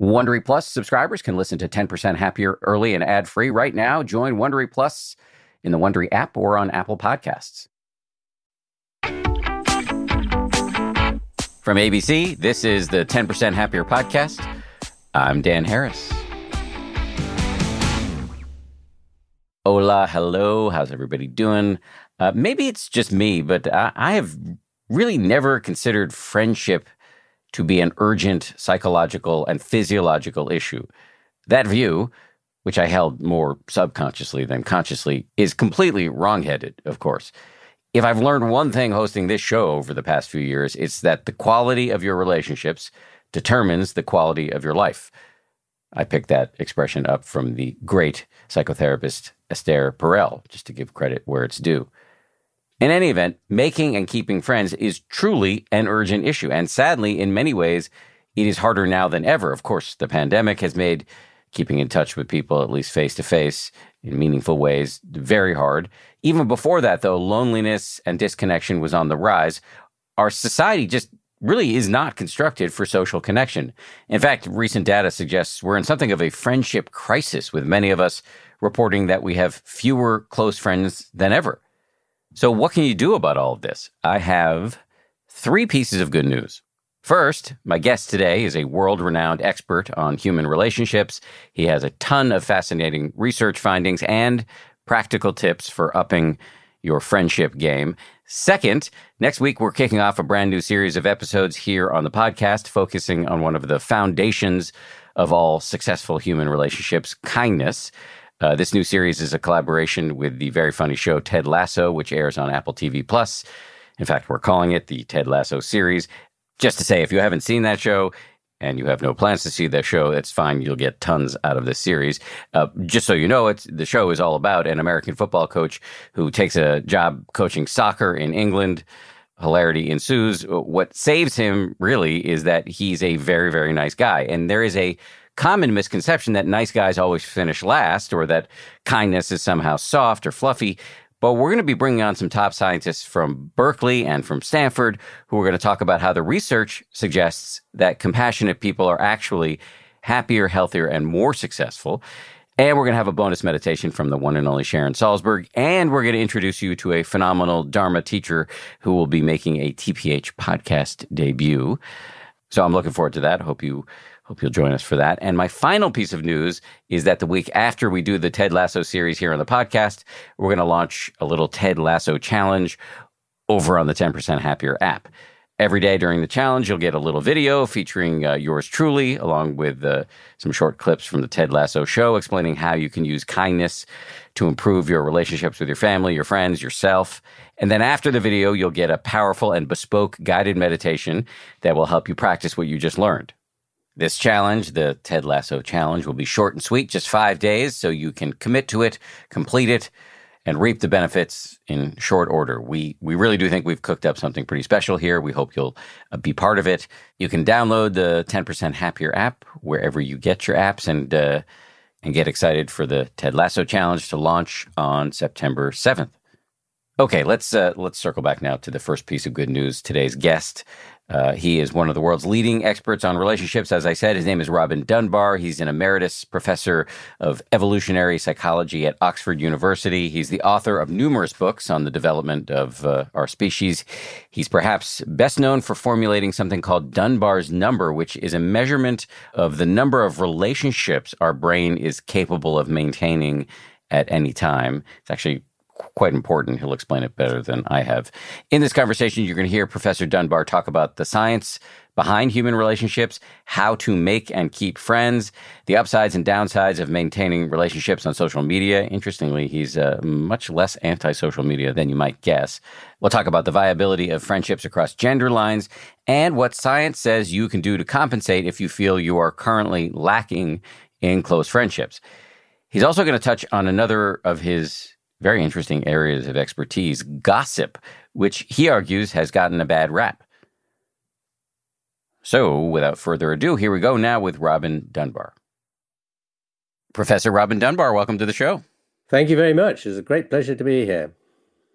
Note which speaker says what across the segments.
Speaker 1: Wondery Plus subscribers can listen to 10% Happier early and ad-free right now. Join Wondery Plus in the Wondery app or on Apple Podcasts. From ABC, this is the 10% Happier podcast. I'm Dan Harris. Hola, hello. How's everybody doing? Maybe it's just me, but I have really never considered friendship to be an urgent psychological and physiological issue. That view, which I held more subconsciously than consciously, is completely wrongheaded, of course. If I've learned one thing hosting this show over the past few years, it's that the quality of your relationships determines the quality of your life. I picked that expression up from the great psychotherapist Esther Perel, just to give credit where it's due. In any event, making and keeping friends is truly an urgent issue. And sadly, in many ways, it is harder now than ever. Of course, the pandemic has made keeping in touch with people, at least face-to-face, in meaningful ways, very hard. Even before that, though, loneliness and disconnection was on the rise. Our society just really is not constructed for social connection. In fact, recent data suggests we're in something of a friendship crisis, with many of us reporting that we have fewer close friends than ever. So what can you do about all of this? I have 3 pieces of good news. First, my guest today is a world-renowned expert on human relationships. He has a ton of fascinating research findings and practical tips for upping your friendship game. Second, next week we're kicking off a brand new series of episodes here on the podcast, focusing on one of the foundations of all successful human relationships, kindness. This new series is a collaboration with the very funny show Ted Lasso, which airs on Apple TV+. In fact, we're calling it the Ted Lasso series. Just to say, if you haven't seen that show and you have no plans to see that show, it's fine. You'll get tons out of this series. Just so you know, the show is all about an American football coach who takes a job coaching soccer in England. Hilarity ensues. What saves him, really, is that he's a very, very nice guy. And there is a common misconception that nice guys always finish last, or that kindness is somehow soft or fluffy. But we're going to be bringing on some top scientists from Berkeley and from Stanford who are going to talk about how the research suggests that compassionate people are actually happier, healthier, and more successful. And we're going to have a bonus meditation from the one and only Sharon Salzberg. And we're going to introduce you to a phenomenal Dharma teacher who will be making a TPH podcast debut. So I'm looking forward to that. Hope you'll join us for that. And my final piece of news is that the week after we do the Ted Lasso series here on the podcast, we're going to launch a little Ted Lasso challenge over on the 10% Happier app. Every day during the challenge, you'll get a little video featuring yours truly, along with some short clips from the Ted Lasso show explaining how you can use kindness to improve your relationships with your family, your friends, yourself. And then after the video, you'll get a powerful and bespoke guided meditation that will help you practice what you just learned. This challenge, the Ted Lasso challenge, will be short and sweet, just 5 days, so you can commit to it, complete it, and reap the benefits in short order. We really do think we've cooked up something pretty special here. We hope you'll be part of it. You can download the 10% Happier app wherever you get your apps, and get excited for the Ted Lasso challenge to launch on September 7th. Okay, let's circle back now to the first piece of good news. Today's guest, he is one of the world's leading experts on relationships. As I said, his name is Robin Dunbar. He's an emeritus professor of evolutionary psychology at Oxford University. He's the author of numerous books on the development of our species. He's perhaps best known for formulating something called Dunbar's number, which is a measurement of the number of relationships our brain is capable of maintaining at any time. It's actually quite important. He'll explain it better than I have. In this conversation, you're going to hear Professor Dunbar talk about the science behind human relationships, how to make and keep friends, the upsides and downsides of maintaining relationships on social media. Interestingly, he's much less anti-social media than you might guess. We'll talk about the viability of friendships across gender lines and what science says you can do to compensate if you feel you are currently lacking in close friendships. He's also going to touch on another of his very interesting areas of expertise, gossip, which he argues has gotten a bad rap. So, without further ado, here we go now with Robin Dunbar. Professor Robin Dunbar, welcome to the show.
Speaker 2: Thank you very much. It's a great pleasure to be here.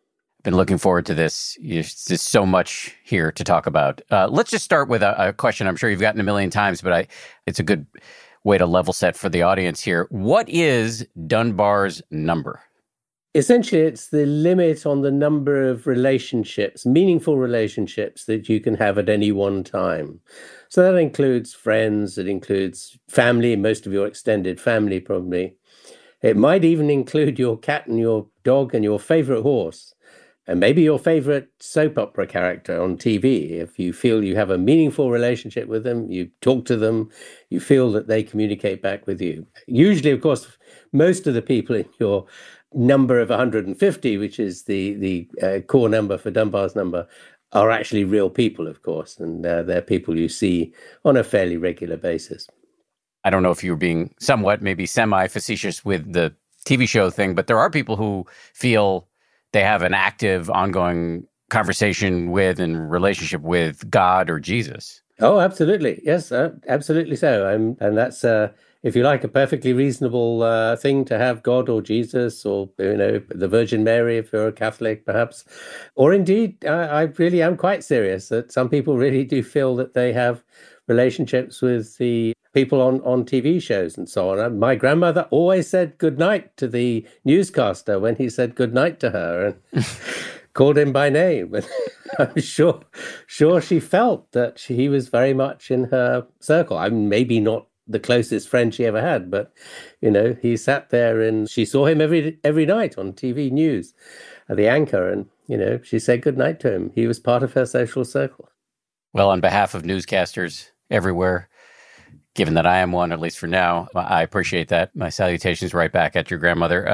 Speaker 1: Been looking forward to this. There's so much here to talk about. Let's just start with a question I'm sure you've gotten a million times, but it's a good way to level set for the audience here. What is Dunbar's number?
Speaker 2: Essentially, it's the limit on the number of relationships, meaningful relationships that you can have at any one time. So that includes friends, it includes family, most of your extended family probably. It might even include your cat and your dog and your favorite horse, and maybe your favorite soap opera character on TV. If you feel you have a meaningful relationship with them, you talk to them, you feel that they communicate back with you. Usually, of course, most of the people in your number of 150, which is the core number for Dunbar's number, are actually real people, of course, and they're people you see on a fairly regular basis.
Speaker 1: I don't know if you were being somewhat, maybe semi-facetious with the TV show thing, but there are people who feel they have an active, ongoing conversation with and relationship with God or Jesus.
Speaker 2: Oh, absolutely. Yes, absolutely so. And that's, if you like, a perfectly reasonable thing to have God or Jesus or, the Virgin Mary, if you're a Catholic, perhaps. Or indeed, I really am quite serious that some people really do feel that they have relationships with the people on TV shows and so on. My grandmother always said goodnight to the newscaster when he said goodnight to her and called him by name. And I'm sure she felt that he was very much in her circle. I'm maybe not the closest friend she ever had, but, he sat there and she saw him every night on TV news, the anchor, and, she said goodnight to him. He was part of her social circle.
Speaker 1: Well, on behalf of newscasters everywhere, given that I am one, at least for now, I appreciate that. My salutations right back at your grandmother.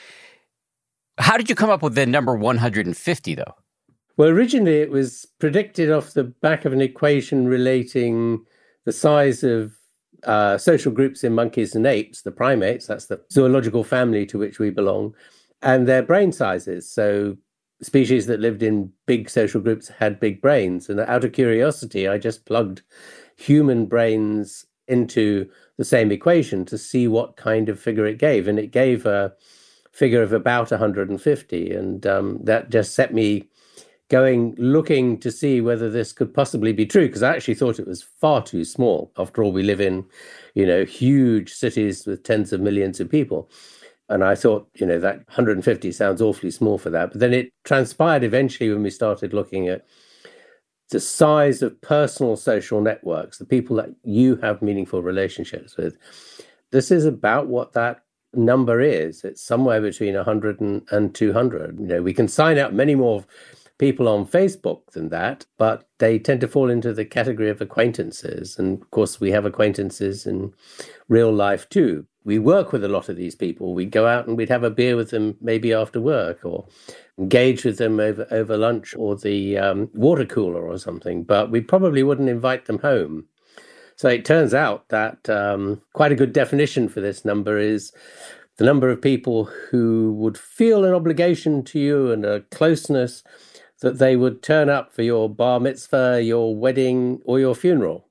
Speaker 1: How did you come up with the number 150, though?
Speaker 2: Well, originally it was predicted off the back of an equation relating the size of social groups in monkeys and apes, the primates, that's the zoological family to which we belong, and their brain sizes. So species that lived in big social groups had big brains. And out of curiosity, I just plugged human brains into the same equation to see what kind of figure it gave. And it gave a figure of about 150. And that just set me going, looking to see whether this could possibly be true, because I actually thought it was far too small. After all, we live in, huge cities with tens of millions of people. And I thought, that 150 sounds awfully small for that. But then it transpired eventually when we started looking at the size of personal social networks, the people that you have meaningful relationships with. This is about what that number is. It's somewhere between 100 and 200. We can sign out many more people on Facebook than that, but they tend to fall into the category of acquaintances. And of course, we have acquaintances in real life too. We work with a lot of these people. We'd go out and we'd have a beer with them maybe after work, or engage with them over lunch or the water cooler or something, but we probably wouldn't invite them home. So it turns out that quite a good definition for this number is the number of people who would feel an obligation to you and a closeness that they would turn up for your bar mitzvah, your wedding, or your funeral.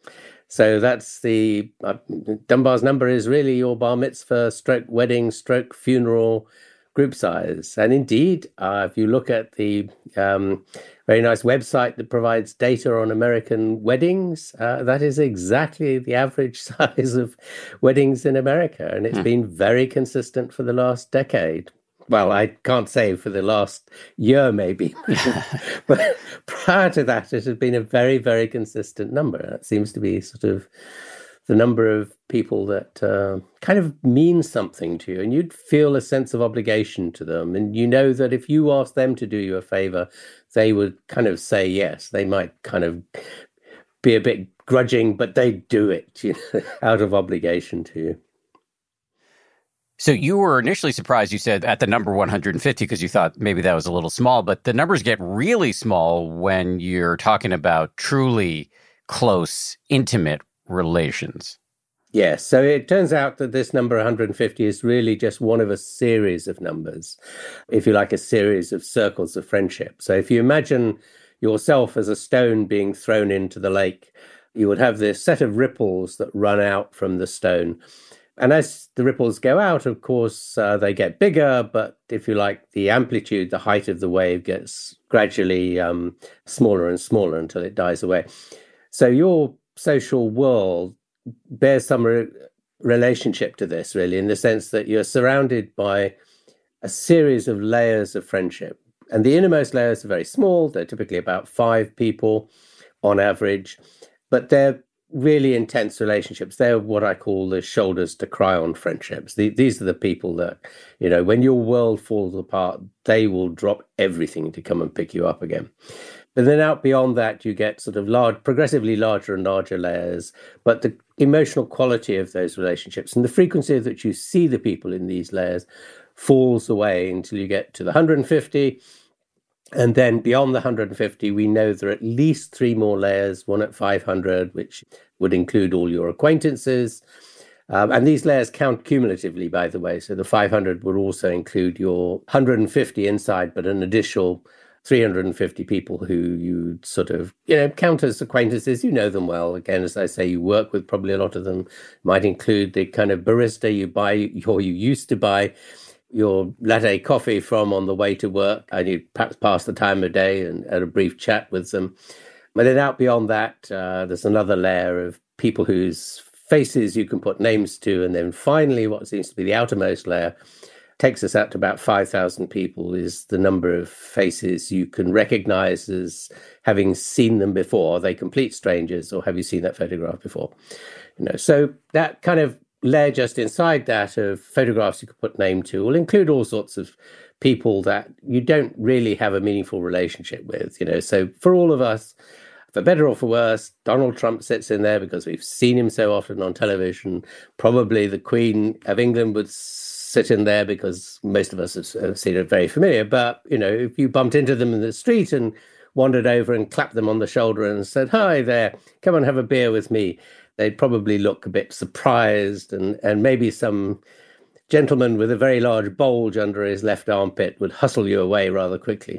Speaker 2: So that's the Dunbar's number is really your bar mitzvah, stroke wedding, stroke funeral group size. And indeed, if you look at the very nice website that provides data on American weddings, that is exactly the average size of weddings in America. And it's been very consistent for the last decade. Well, I can't say for the last year, maybe, but prior to that, it has been a very, very consistent number. That seems to be sort of the number of people that kind of mean something to you, and you'd feel a sense of obligation to them. And you know that if you ask them to do you a favor, they would kind of say yes. They might kind of be a bit grudging, but they do it, out of obligation to you.
Speaker 1: So you were initially surprised, you said, at the number 150 because you thought maybe that was a little small, but the numbers get really small when you're talking about truly close, intimate relations.
Speaker 2: Yes, so it turns out that this number 150 is really just one of a series of numbers, if you like, a series of circles of friendship. So if you imagine yourself as a stone being thrown into the lake, you would have this set of ripples that run out from the stone. And as the ripples go out, of course, they get bigger, but if you like, the amplitude, the height of the wave gets gradually smaller and smaller until it dies away. So your social world bears some relationship to this, really, in the sense that you're surrounded by a series of layers of friendship. And the innermost layers are very small. They're typically about 5 people on average, but they're really intense relationships. They're what I call the shoulders to cry on friendships. These are the people that, when your world falls apart, they will drop everything to come and pick you up again. But then out beyond that, you get sort of progressively larger and larger layers, but the emotional quality of those relationships and the frequency that you see the people in these layers falls away until you get to the 150. And then beyond the 150, we know there are at least 3 more layers, one at 500, which would include all your acquaintances. And these layers count cumulatively, by the way. So the 500 would also include your 150 inside, but an additional 350 people who you sort of, count as acquaintances. You know them well. Again, as I say, you work with probably a lot of them. Might include the kind of barista you buy or you used to buy your latte coffee from on the way to work, and you perhaps pass the time of day and had a brief chat with them. But then out beyond that, there's another layer of people whose faces you can put names to. And then finally, what seems to be the outermost layer takes us out to about 5,000 people, is the number of faces you can recognize as having seen them before. Are they complete strangers, or have you seen that photograph before? So that kind of layer just inside that of photographs you could put name to will include all sorts of people that you don't really have a meaningful relationship with. So for all of us, for better or for worse, Donald Trump sits in there because we've seen him so often on television. Probably the Queen of England would sit in there because most of us have seen it very familiar. But, if you bumped into them in the street and wandered over and clapped them on the shoulder and said, "Hi there, come and have a beer with me," they'd probably look a bit surprised, and maybe some gentleman with a very large bulge under his left armpit would hustle you away rather quickly.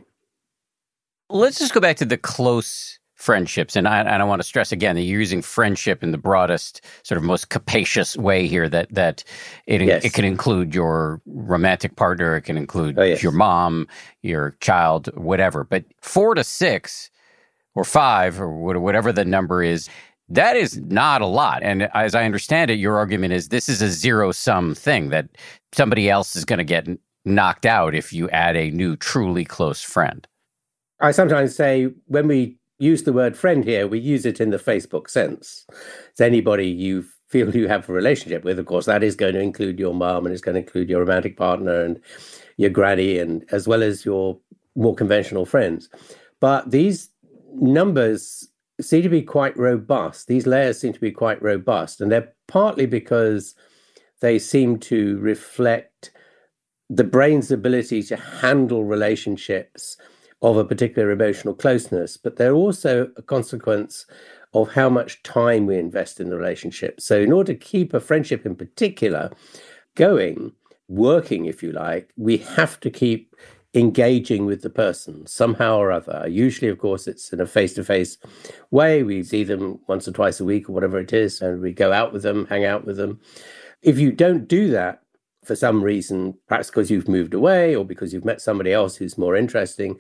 Speaker 1: Let's just go back to the close friendships. And I want to stress again that you're using friendship in the broadest, sort of most capacious way here, that it can include your romantic partner, it can include your mom, your child, whatever. But 4 to 6 or 5 or whatever the number is, that is not a lot. And as I understand it, your argument is this is a zero-sum thing, that somebody else is going to get knocked out if you add a new truly close friend.
Speaker 2: I sometimes say when we use the word friend here, we use it in the Facebook sense. It's anybody you feel you have a relationship with. Of course, that is going to include your mom, and it's going to include your romantic partner and your granny, and as well as your more conventional friends. But these numbers seem to be quite robust. These layers seem to be quite robust, and they're partly because they seem to reflect the brain's ability to handle relationships of a particular emotional closeness, but they're also a consequence of how much time we invest in the relationship. So in order to keep a friendship in particular going, working, if you like, we have to keep engaging with the person somehow or other. Usually, of course, it's in a face-to-face way. We see them once or twice a week or whatever it is, and we go out with them, hang out with them. If you don't do that for some reason, perhaps because you've moved away or because you've met somebody else who's more interesting,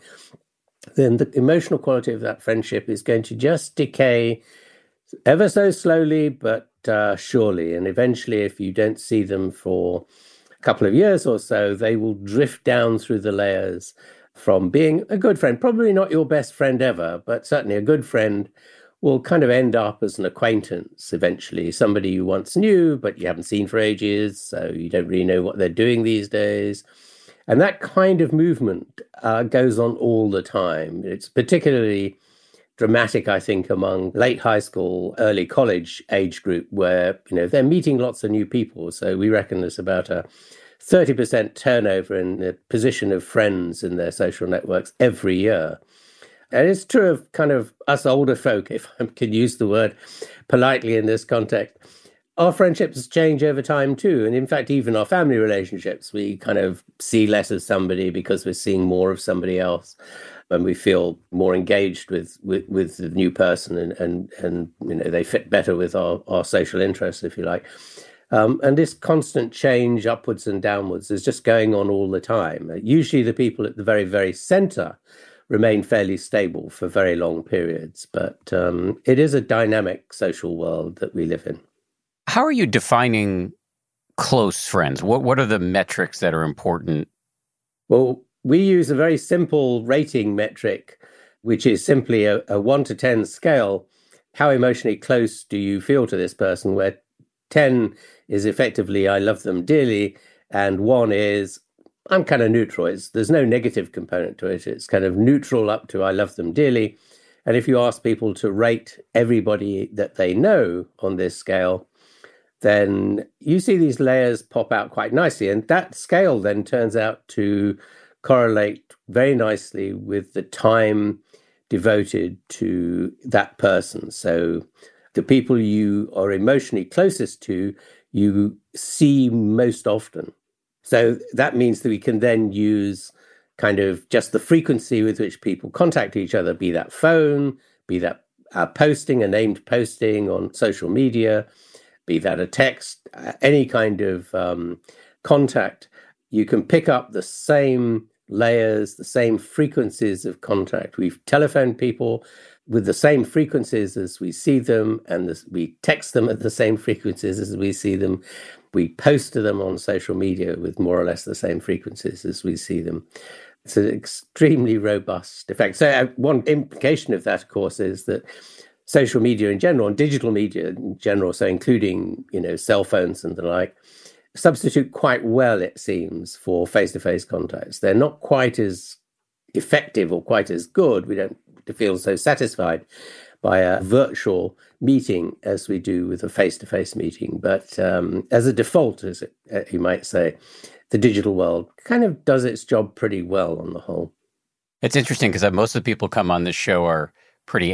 Speaker 2: then the emotional quality of that friendship is going to just decay ever so slowly, but surely. And eventually, if you don't see them for a couple of years or so, they will drift down through the layers from being a good friend, probably not your best friend ever, but certainly a good friend, will kind of end up as an acquaintance eventually, somebody you once knew, but you haven't seen for ages, so you don't really know what they're doing these days. And that kind of movement goes on all the time. It's particularly dramatic, I think, among late high school, early college age group, where they're meeting lots of new people. So we reckon there's about a 30% turnover in the position of friends in their social networks every year. And it's true of kind of us older folk, if I can use the word politely in this context. Our friendships change over time too. And in fact, even our family relationships, we kind of see less of somebody because we're seeing more of somebody else. And we feel more engaged with the new person, and they fit better with our social interests, if you like. And this constant change upwards and downwards is just going on all the time. Usually the people at the very, very center remain fairly stable for very long periods, but it is a dynamic social world that we live in.
Speaker 1: How are you defining close friends? What are the metrics that are important?
Speaker 2: Well, we use a very simple rating metric, which is simply a 1 to 10 scale. How emotionally close do you feel to this person? Where 10 is effectively, I love them dearly, and 1 is, I'm kind of neutral. There's no negative component to it. It's kind of neutral up to, I love them dearly. And if you ask people to rate everybody that they know on this scale, then you see these layers pop out quite nicely. And that scale then turns out to correlate very nicely with the time devoted to that person. So the people you are emotionally closest to, you see most often. So that means that we can then use kind of just the frequency with which people contact each other, be that phone, be that posting, a named posting on social media, be that a text, any kind of contact. You can pick up the same layers, the same frequencies of contact. We've telephoned people with the same frequencies as we see them, and we text them at the same frequencies as we see them. We post to them on social media with more or less the same frequencies as we see them. It's an extremely robust effect. So one implication of that, of course, is that social media in general and digital media in general, so including, cell phones and the like, substitute quite well, it seems, for face-to-face contacts. They're not quite as effective or quite as good. We don't feel so satisfied by a virtual meeting as we do with a face-to-face meeting. But as a default, as you might say, the digital world kind of does its job pretty well on the whole.
Speaker 1: It's interesting because most of the people come on this show are pretty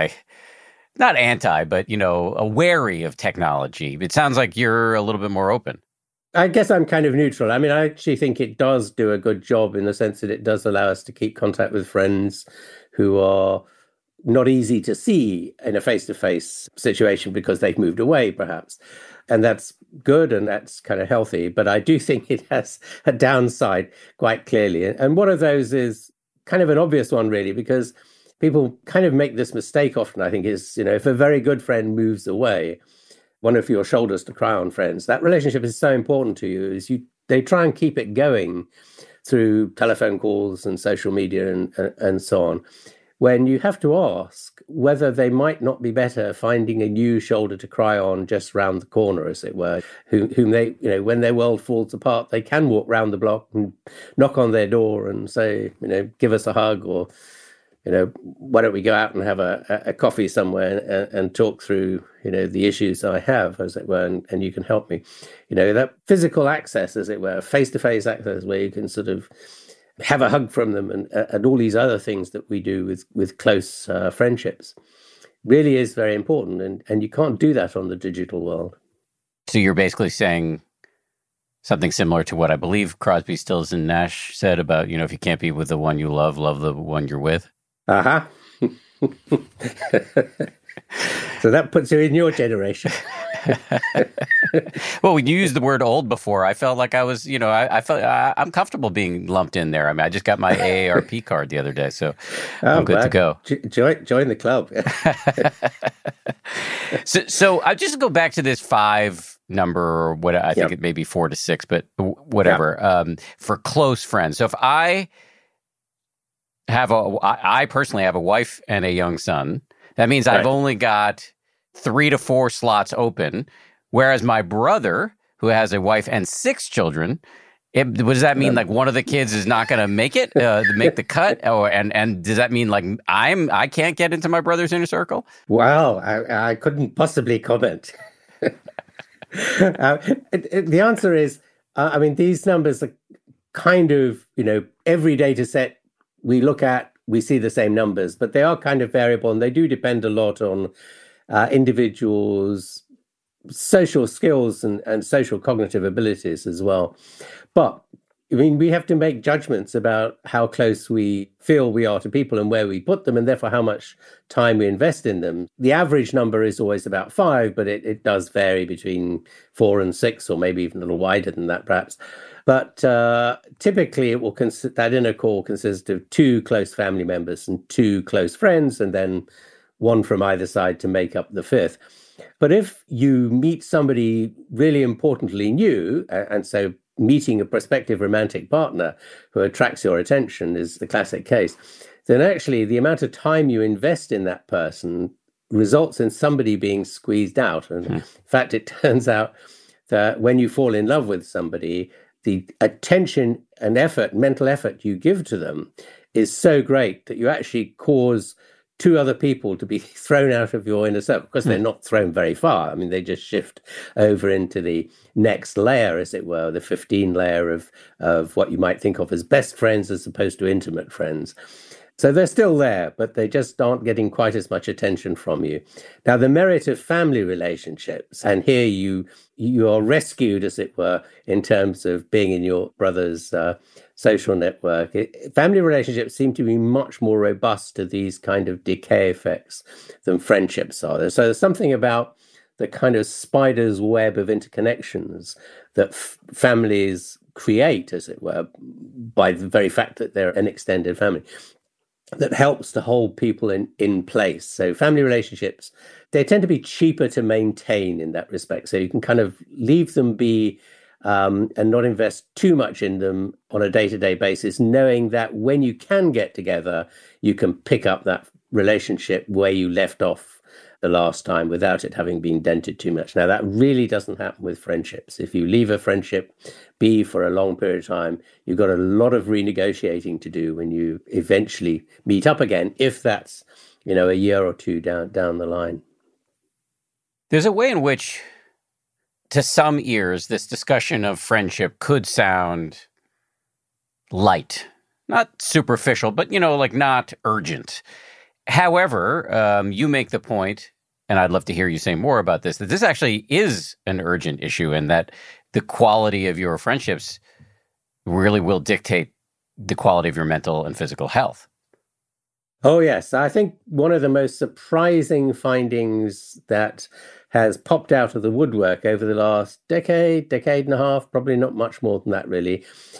Speaker 1: not anti, but, wary of technology. It sounds like you're a little bit more open.
Speaker 2: I guess I'm kind of neutral. I mean, I actually think it does do a good job in the sense that it does allow us to keep contact with friends who are not easy to see in a face-to-face situation because they've moved away, perhaps. And that's good and that's kind of healthy. But I do think it has a downside quite clearly. And one of those is kind of an obvious one, really, because people kind of make this mistake often, I think, is, if a very good friend moves away, one of your shoulders to cry on friends, that relationship is so important to you, they try and keep it going through telephone calls and social media and so on, when you have to ask whether they might not be better finding a new shoulder to cry on just round the corner, as it were, whom they, when their world falls apart, they can walk round the block and knock on their door and say, give us a hug, or why don't we go out and have a coffee somewhere and talk through, the issues I have, as it were, and you can help me. That physical access, as it were, face-to-face access, where you can sort of have a hug from them and all these other things that we do with close friendships really is very important. And you can't do that on the digital world.
Speaker 1: So you're basically saying something similar to what I believe Crosby, Stills, and Nash said about, if you can't be with the one you love the one you're with.
Speaker 2: Uh-huh. So that puts you in your generation.
Speaker 1: Well, when you used the word old before, I felt like I was, I felt I'm comfortable being lumped in there. I mean, I just got my AARP card the other day, so I'm good to go.
Speaker 2: Join the club.
Speaker 1: So I just go back to this 5 number, or what I think it may be 4 to 6, but whatever, for close friends. So if I personally have a wife and a young son, that means I've only got 3 to 4 slots open, whereas my brother, who has a wife and 6 children, what does that mean? Like one of the kids is not going to make it, make the cut? And does that mean like I can't get into my brother's inner circle?
Speaker 2: Well, I couldn't possibly comment. The answer is, these numbers are kind of, every data set we look at, we see the same numbers, but they are kind of variable, and they do depend a lot on individuals' social skills and social cognitive abilities as well. But I mean, we have to make judgments about how close we feel we are to people and where we put them, and therefore how much time we invest in them. The average number is always about 5, but it does vary between 4 and 6, or maybe even a little wider than that, perhaps. But typically, it will that inner core consists of 2 close family members and 2 close friends, and then 1 from either side to make up the 5th. But if you meet somebody really importantly new, and so meeting a prospective romantic partner who attracts your attention is the classic case, then actually the amount of time you invest in that person results in somebody being squeezed out. And in fact, it turns out that when you fall in love with somebody, the attention and effort, mental effort you give to them is so great that you actually cause 2 other people to be thrown out of your inner circle, because they're not thrown very far. I mean, they just shift over into the next layer, as it were, the 15 layer of what you might think of as best friends as opposed to intimate friends. So they're still there, but they just aren't getting quite as much attention from you. Now, the merit of family relationships, and here you are rescued, as it were, in terms of being in your brother's social network. Family relationships seem to be much more robust to these kind of decay effects than friendships are. So there's something about the kind of spider's web of interconnections that families create, as it were, by the very fact that they're an extended family, that helps to hold people in place. So family relationships, they tend to be cheaper to maintain in that respect. So you can kind of leave them be and not invest too much in them on a day-to-day basis, knowing that when you can get together, you can pick up that relationship where you left off the last time without it having been dented too much. Now, that really doesn't happen with friendships. If you leave a friendship be for a long period of time, you've got a lot of renegotiating to do when you eventually meet up again, if that's, a year or 2 down the line.
Speaker 1: There's a way in which, to some ears, this discussion of friendship could sound light, not superficial, but, not urgent. However, you make the point, and I'd love to hear you say more about this, that this actually is an urgent issue, and that the quality of your friendships really will dictate the quality of your mental and physical health.
Speaker 2: Oh, yes. I think one of the most surprising findings that has popped out of the woodwork over the last decade and a half, probably not much more than that, really,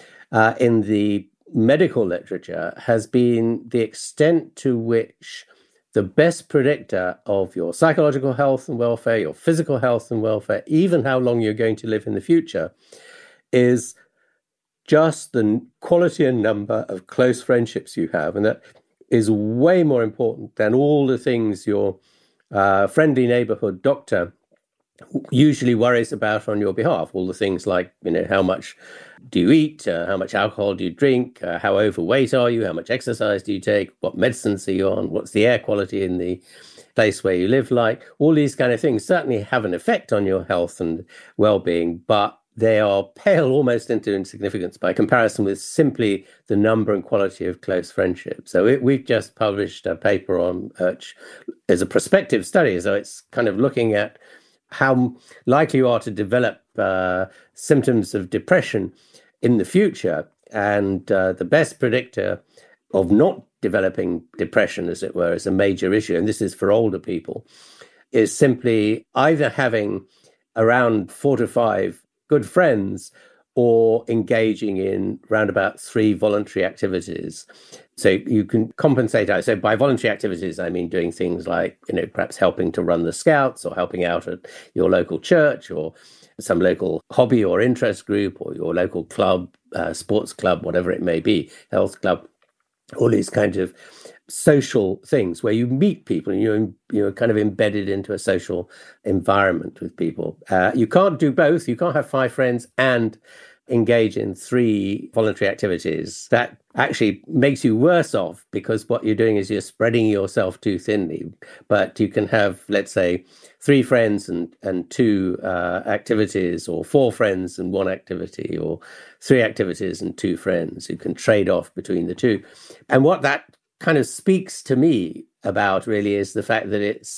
Speaker 2: in the medical literature, has been the extent to which the best predictor of your psychological health and welfare, your physical health and welfare, even how long you're going to live in the future, is just the quality and number of close friendships you have. And that is way more important than all the things your friendly neighborhood doctor usually worries about on your behalf. All the things like, how much do you eat? How much alcohol do you drink? How overweight are you? How much exercise do you take? What medicines are you on? What's the air quality in the place where you live like? All these kind of things certainly have an effect on your health and well-being, but they are pale almost into insignificance by comparison with simply the number and quality of close friendships. So we've just published a paper on IRCH as a prospective study. So it's kind of looking at how likely you are to develop symptoms of depression in the future. And the best predictor of not developing depression, as it were, is a major issue, and this is for older people, is simply either having around 4 to 5 good friends or engaging in round about 3 voluntary activities. So you can compensate out. So by voluntary activities, I mean doing things like, perhaps helping to run the Scouts or helping out at your local church or some local hobby or interest group or your local club, sports club, whatever it may be, health club, all these kinds of social things where you meet people and you're kind of embedded into a social environment with people. You can't do both. You can't have 5 friends and engage in 3 voluntary activities. That actually makes you worse off, because what you're doing is you're spreading yourself too thinly. But you can have, let's say, 3 friends and 2 activities, or 4 friends and 1 activity, or 3 activities and 2 friends. You can trade off between the 2. And what that kind of speaks to me about really is the fact that it's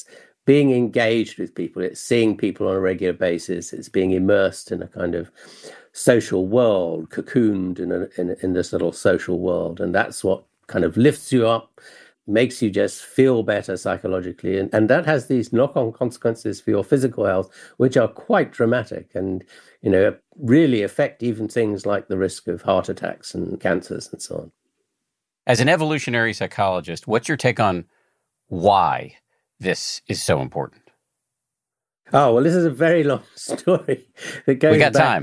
Speaker 2: being engaged with people. It's seeing people on a regular basis. It's being immersed in a kind of social world, cocooned in this little social world. And that's what kind of lifts you up, makes you just feel better psychologically. And that has these knock-on consequences for your physical health, which are quite dramatic and, really affect even things like the risk of heart attacks and cancers and so on.
Speaker 1: As an evolutionary psychologist, what's your take on why this is so important?
Speaker 2: Oh, well, this is a very long story that goes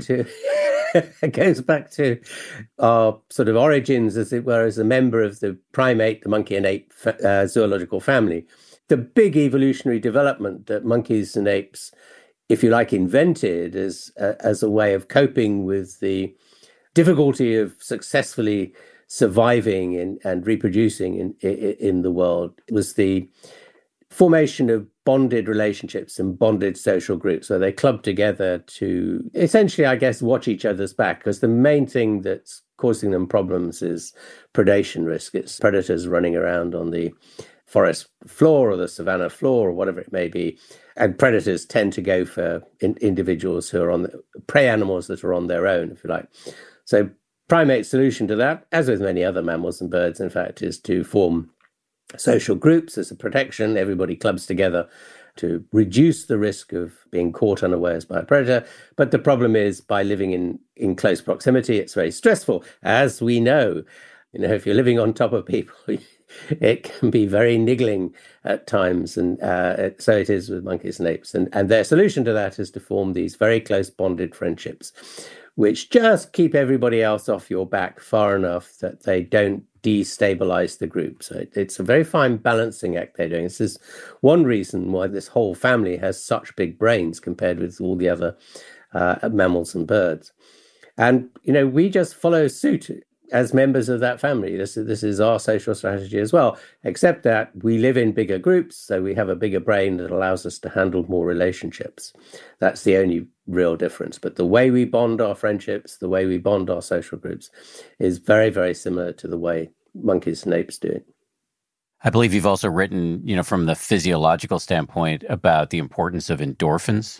Speaker 2: it goes back to our sort of origins, as it were, as a member of the primate, the monkey and ape zoological family. The big evolutionary development that monkeys and apes, if you like, invented as a way of coping with the difficulty of successfully surviving and reproducing in the world was the formation of bonded relationships and bonded social groups where they club together to essentially, I guess, watch each other's back, because the main thing that's causing them problems is predation risk. It's predators running around on the forest floor or the savanna floor or whatever it may be. And predators tend to go for individuals who are on the prey animals that are on their own, if you like. So primate's solution to that, as with many other mammals and birds, in fact, is to form social groups as a protection. Everybody clubs together to reduce the risk of being caught unawares by a predator. But the problem is, by living in close proximity, it's very stressful. As we know, if you're living on top of people, it can be very niggling at times. And so it is with monkeys and apes. And their solution to that is to form these very close bonded friendships, which just keep everybody else off your back far enough that they don't destabilize the group. So it's a very fine balancing act they're doing. This is one reason why this whole family has such big brains compared with all the other mammals and birds. And, we just follow suit as members of that family. This is our social strategy as well, except that we live in bigger groups, so we have a bigger brain that allows us to handle more relationships. That's the only real difference. But the way we bond our friendships, the way we bond our social groups is very, very similar to the way monkeys and apes do it.
Speaker 1: I believe you've also written, from the physiological standpoint about the importance of endorphins.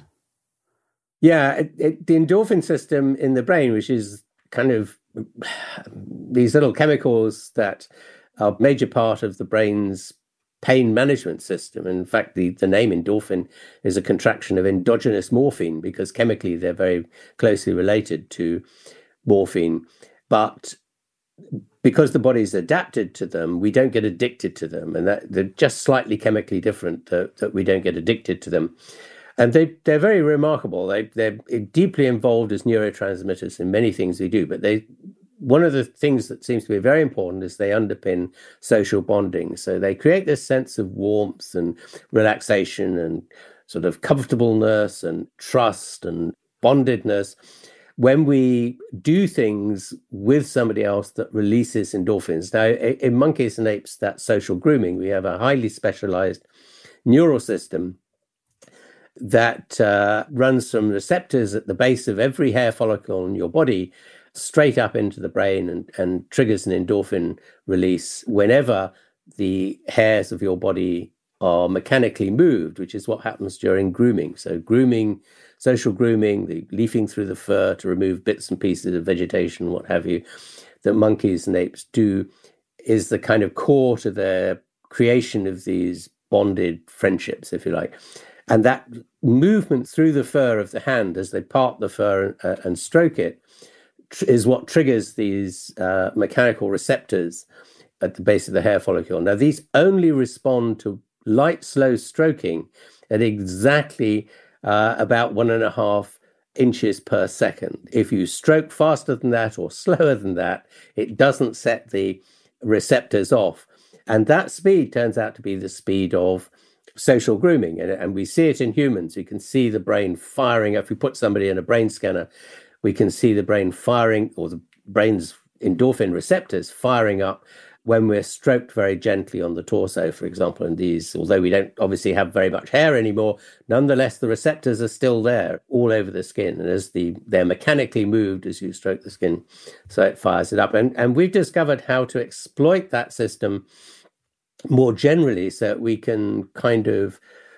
Speaker 2: Yeah, the endorphin system in the brain, which is kind of these little chemicals that are a major part of the brain's pain management system. In fact, the name endorphin is a contraction of endogenous morphine, because chemically they're very closely related to morphine. But because the body's adapted to them, we don't get addicted to them. And that they're just slightly chemically different, that we don't get addicted to them. And they're very remarkable. They're deeply involved as neurotransmitters in many things we do. But one of the things that seems to be very important is they underpin social bonding. So they create this sense of warmth and relaxation and sort of comfortableness and trust and bondedness when we do things with somebody else that releases endorphins. Now, in monkeys and apes, that's social grooming. We have a highly specialized neural system that runs from receptors at the base of every hair follicle in your body straight up into the brain and triggers an endorphin release whenever the hairs of your body are mechanically moved, which is what happens during grooming. So grooming, social grooming, the leafing through the fur to remove bits and pieces of vegetation, what have you, that monkeys and apes do, is the kind of core to their creation of these bonded friendships, if you like. And that movement through the fur of the hand as they part the fur and stroke it is what triggers these mechanical receptors at the base of the hair follicle. Now, these only respond to light, slow stroking at exactly about 1.5 inches per second. If you stroke faster than that or slower than that, it doesn't set the receptors off. And that speed turns out to be the speed of social grooming. And we see it in humans. You can see the brain firing. If we put somebody in a brain scanner, we can see the brain firing, or the brain's endorphin receptors firing up when we're stroked very gently on the torso, for example. And these, although we don't obviously have very much hair anymore, nonetheless, the receptors are still there all over the skin. And as they're mechanically moved as you stroke the skin, so it fires it up. And we've discovered how to exploit that system more generally, so that we can kind of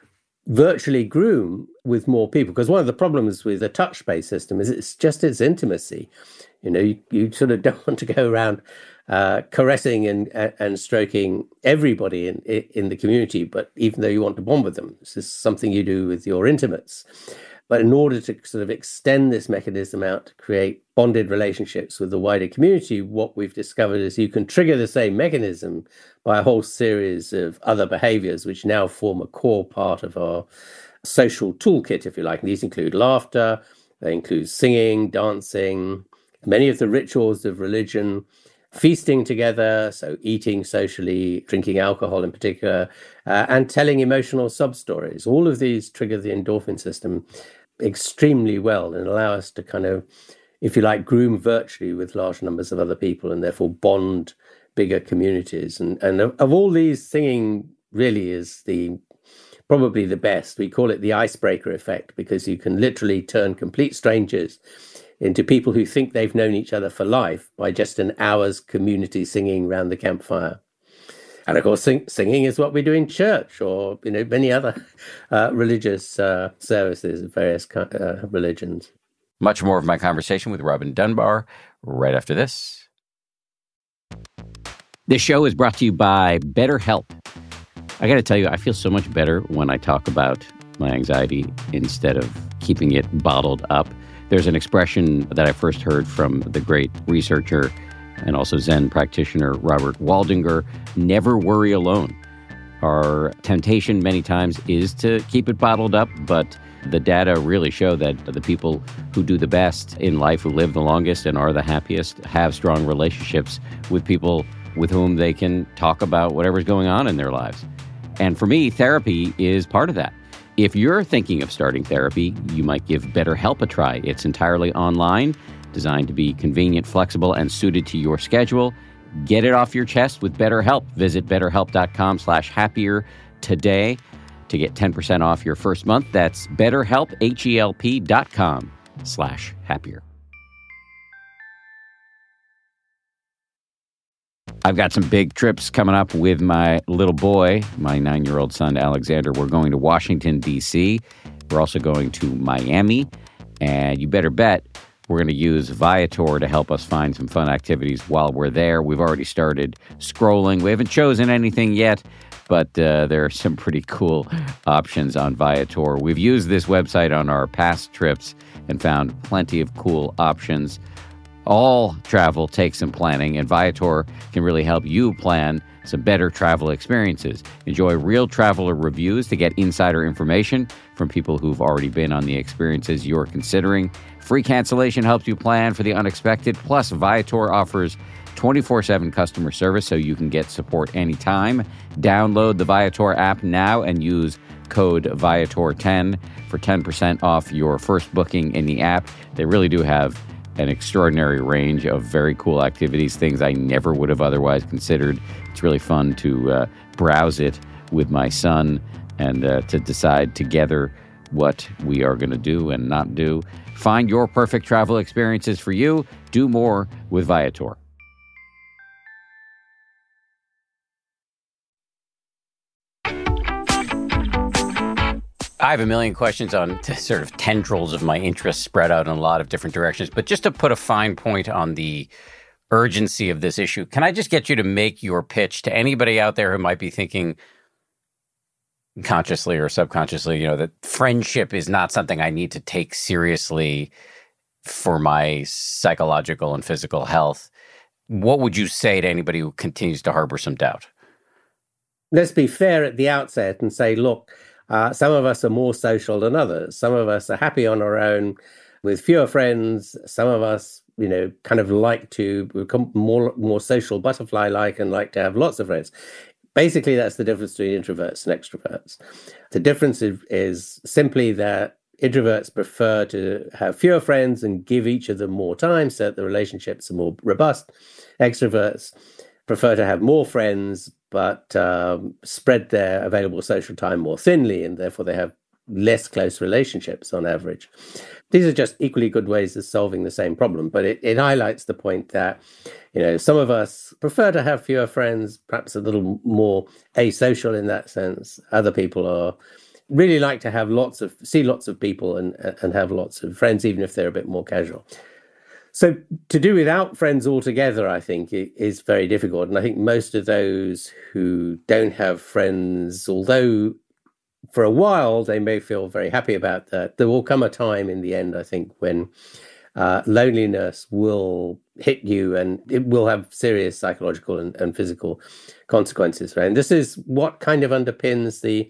Speaker 2: virtually groom with more people. Because one of the problems with a touch-based system is its intimacy. You sort of don't want to go around caressing and stroking everybody in the community, but even though you want to bond with them, this is something you do with your intimates. But in order to sort of extend this mechanism out to create bonded relationships with the wider community, what we've discovered is you can trigger the same mechanism by a whole series of other behaviors, which now form a core part of our social toolkit, if you like. And these include laughter, they include singing, dancing, many of the rituals of religion, feasting together, so eating socially, drinking alcohol in particular, and telling emotional sub-stories. All of these trigger the endorphin system extremely well and allow us to kind of, if you like, groom virtually with large numbers of other people and therefore bond bigger communities. And of all these, singing really is probably the best. We call it the icebreaker effect because you can literally turn complete strangers into people who think they've known each other for life by just an hour's community singing around the campfire. And of course, singing is what we do in church or many other religious services of various religions.
Speaker 1: Much more of my conversation with Robin Dunbar right after this. This show is brought to you by BetterHelp. I got to tell you, I feel so much better when I talk about my anxiety instead of keeping it bottled up. There's an expression that I first heard from the great researcher and also Zen practitioner Robert Waldinger: never worry alone. Our temptation many times is to keep it bottled up, but the data really show that the people who do the best in life, who live the longest and are the happiest, have strong relationships with people with whom they can talk about whatever's going on in their lives. And for me, therapy is part of that. If you're thinking of starting therapy, you might give BetterHelp a try. It's entirely online, designed to be convenient, flexible, and suited to your schedule. Get it off your chest with BetterHelp. Visit BetterHelp.com/happier today to get 10% off your first month. That's BetterHelp, HELP.com/happier. I've got some big trips coming up with my little boy, my 9-year-old son, Alexander. We're going to Washington, D.C. We're also going to Miami. And you better bet we're going to use Viator to help us find some fun activities while we're there. We've already started scrolling. We haven't chosen anything yet, but there are some pretty cool options on Viator. We've used this website on our past trips and found plenty of cool options. All travel takes some planning, and Viator can really help you plan some better travel experiences. Enjoy real traveler reviews to get insider information from people who've already been on the experiences you're considering. Free cancellation helps you plan for the unexpected. Plus, Viator offers 24/7 customer service so you can get support anytime. Download the Viator app now and use code Viator10 for 10% off your first booking in the app. They really do have an extraordinary range of very cool activities, things I never would have otherwise considered. It's really fun to browse it with my son and to decide together what we are going to do and not do. Find your perfect travel experiences for you. Do more with Viator. I have a million questions on sort of tendrils of my interests spread out in a lot of different directions. But just to put a fine point on the urgency of this issue, can I just get you to make your pitch to anybody out there who might be thinking consciously or subconsciously, that friendship is not something I need to take seriously for my psychological and physical health? What would you say to anybody who continues to harbor some doubt?
Speaker 2: Let's be fair at the outset and say, look, some of us are more social than others. Some of us are happy on our own with fewer friends. Some of us, kind of like to become more social, butterfly-like, and like to have lots of friends. Basically, that's the difference between introverts and extroverts. The difference is simply that introverts prefer to have fewer friends and give each of them more time so that the relationships are more robust. Extroverts prefer to have more friends, but spread their available social time more thinly, and therefore they have less close relationships on average. These are just equally good ways of solving the same problem, but it highlights the point that, some of us prefer to have fewer friends, perhaps a little more asocial in that sense. Other people are really like to have see lots of people and have lots of friends, even if they're a bit more casual. So to do without friends altogether, I think, is very difficult. And I think most of those who don't have friends, although for a while they may feel very happy about that, there will come a time in the end, I think, when loneliness will hit you and it will have serious psychological and physical consequences. Right? And this is what kind of underpins the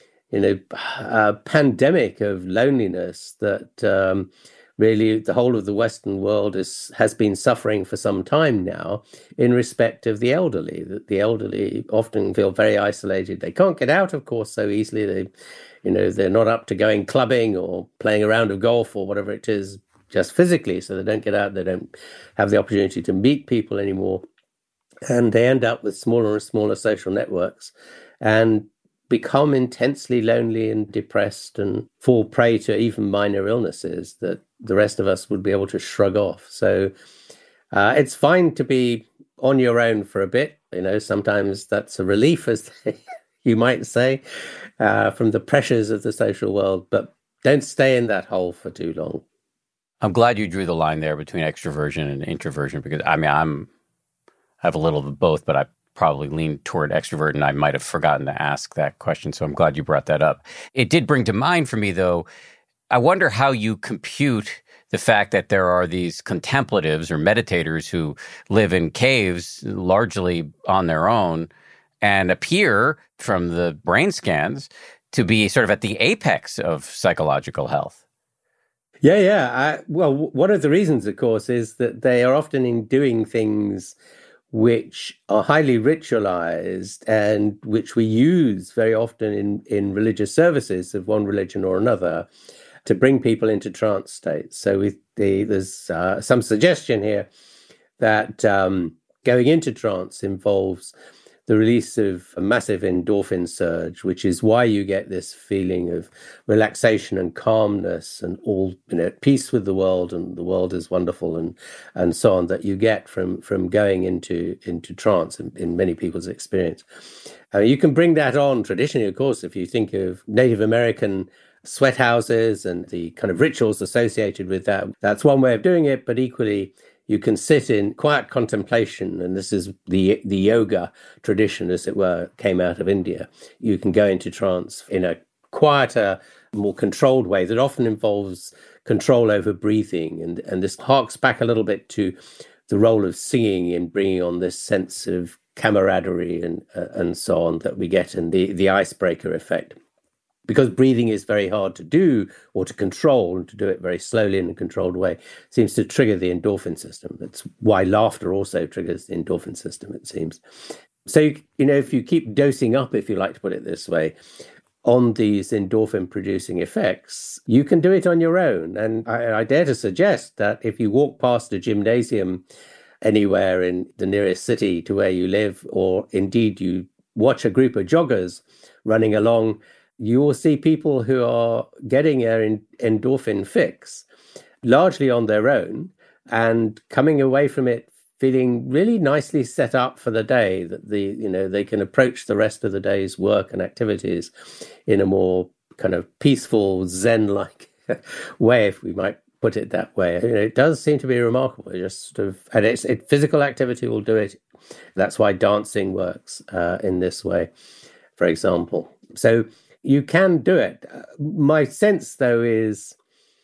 Speaker 2: pandemic of loneliness that really the whole of the Western world has been suffering for some time now in respect of the elderly. That the elderly often feel very isolated. They can't get out, of course, so easily. They're not up to going clubbing or playing a round of golf or whatever it is, just physically. So they don't get out. They don't have the opportunity to meet people anymore, and they end up with smaller and smaller social networks, and become intensely lonely and depressed and fall prey to even minor illnesses that the rest of us would be able to shrug off. So it's fine to be on your own for a bit. Sometimes that's a relief, as you might say, from the pressures of the social world, but don't stay in that hole for too long.
Speaker 1: I'm glad you drew the line there between extroversion and introversion, because I have a little of both, but I probably lean toward extrovert, and I might have forgotten to ask that question. So I'm glad you brought that up. It did bring to mind for me, though, I wonder how you compute the fact that there are these contemplatives or meditators who live in caves largely on their own and appear from the brain scans to be sort of at the apex of psychological health.
Speaker 2: Yeah. Well, one of the reasons, of course, is that they are often doing things which are highly ritualized and which we use very often in religious services of one religion or another to bring people into trance states. So there's some suggestion here that going into trance involves the release of a massive endorphin surge, which is why you get this feeling of relaxation and calmness and all, at peace with the world, and the world is wonderful, and so on, that you get from going into trance in many people's experience. You can bring that on traditionally, of course, if you think of Native American sweat houses and the kind of rituals associated with that. That's one way of doing it, but equally, you can sit in quiet contemplation, and this is the yoga tradition, as it were, came out of India. You can go into trance in a quieter, more controlled way that often involves control over breathing, and this harks back a little bit to the role of singing in bringing on this sense of camaraderie and so on that we get in the icebreaker effect. Because breathing is very hard to do or to control, and to do it very slowly in a controlled way seems to trigger the endorphin system. That's why laughter also triggers the endorphin system, it seems. So, if you keep dosing up, if you like to put it this way, on these endorphin-producing effects, you can do it on your own. And I dare to suggest that if you walk past a gymnasium anywhere in the nearest city to where you live, or indeed you watch a group of joggers running along, you will see people who are getting their endorphin fix largely on their own and coming away from it feeling really nicely set up for the day, that they can approach the rest of the day's work and activities in a more kind of peaceful, Zen-like way, if we might put it that way. It does seem to be remarkable. And physical activity will do it. That's why dancing works in this way, for example. So you can do it. My sense, though, is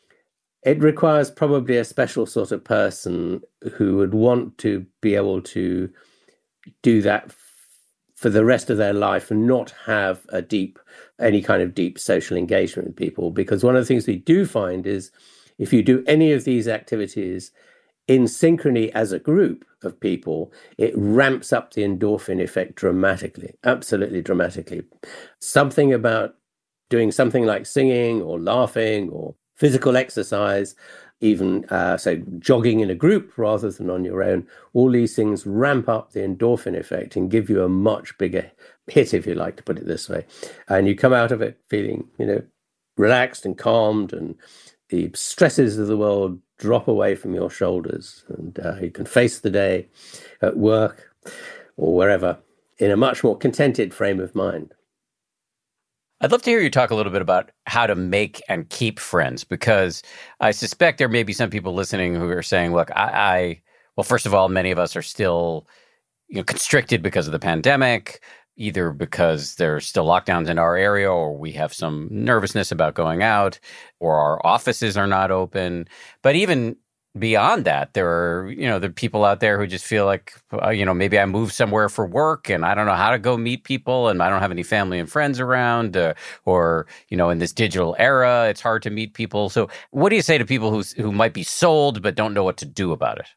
Speaker 2: it requires probably a special sort of person who would want to be able to do that for the rest of their life and not have any kind of deep social engagement with people. Because one of the things we do find is if you do any of these activities in synchrony as a group of people, it ramps up the endorphin effect dramatically, absolutely dramatically. Something about doing something like singing or laughing or physical exercise, even so jogging in a group rather than on your own, all these things ramp up the endorphin effect and give you a much bigger hit, if you like to put it this way. And you come out of it feeling, relaxed and calmed, and the stresses of the world drop away from your shoulders, and you can face the day at work or wherever in a much more contented frame of mind.
Speaker 1: I'd love to hear you talk a little bit about how to make and keep friends, because I suspect there may be some people listening who are saying, look, well, first of all, many of us are still constricted because of the pandemic, either because there's still lockdowns in our area or we have some nervousness about going out or our offices are not open. But even beyond that, there are, the people out there who just feel like, maybe I moved somewhere for work and I don't know how to go meet people and I don't have any family and friends around or, in this digital era, it's hard to meet people. So what do you say to people who might be sold but don't know what to do about it?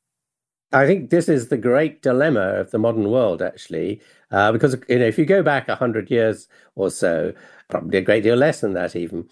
Speaker 2: I think this is the great dilemma of the modern world, actually, because, if you go back 100 years or so, probably a great deal less than that even,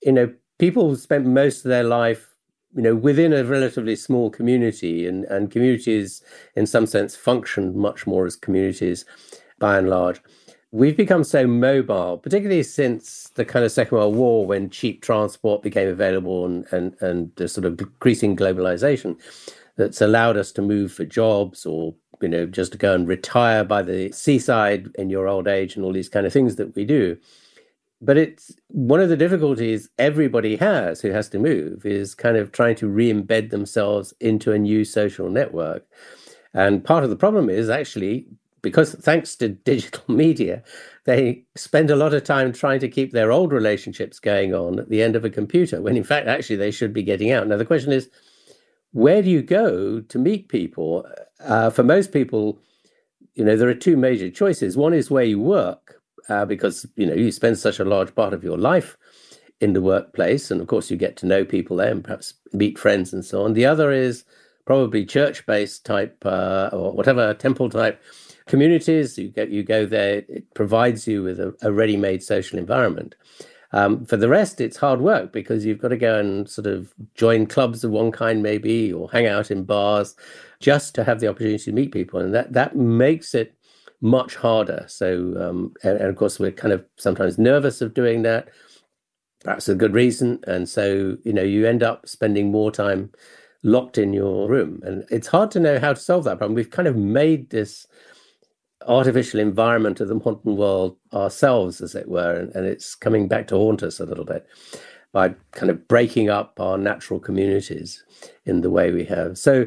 Speaker 2: people spent most of their life within a relatively small community, and communities, in some sense, function much more as communities by and large. We've become so mobile, particularly since the kind of Second World War, when cheap transport became available and the sort of increasing globalization that's allowed us to move for jobs or, just to go and retire by the seaside in your old age and all these kind of things that we do. But it's one of the difficulties everybody has who has to move is kind of trying to re-embed themselves into a new social network. And part of the problem is actually because thanks to digital media, they spend a lot of time trying to keep their old relationships going on at the end of a computer, when in fact, actually, they should be getting out. Now, the question is, where do you go to meet people? For most people, there are two major choices. One is where you work. Because, you spend such a large part of your life in the workplace. And of course, you get to know people there and perhaps meet friends and so on. The other is probably church-based type or whatever, temple type communities. You go there, it provides you with a ready-made social environment. For the rest, it's hard work because you've got to go and sort of join clubs of one kind maybe or hang out in bars just to have the opportunity to meet people. And that makes it much harder. So, and of course, we're kind of sometimes nervous of doing that. Perhaps a good reason. And so, you end up spending more time locked in your room. And it's hard to know how to solve that problem. We've kind of made this artificial environment of the modern world ourselves, as it were. And it's coming back to haunt us a little bit by kind of breaking up our natural communities in the way we have. So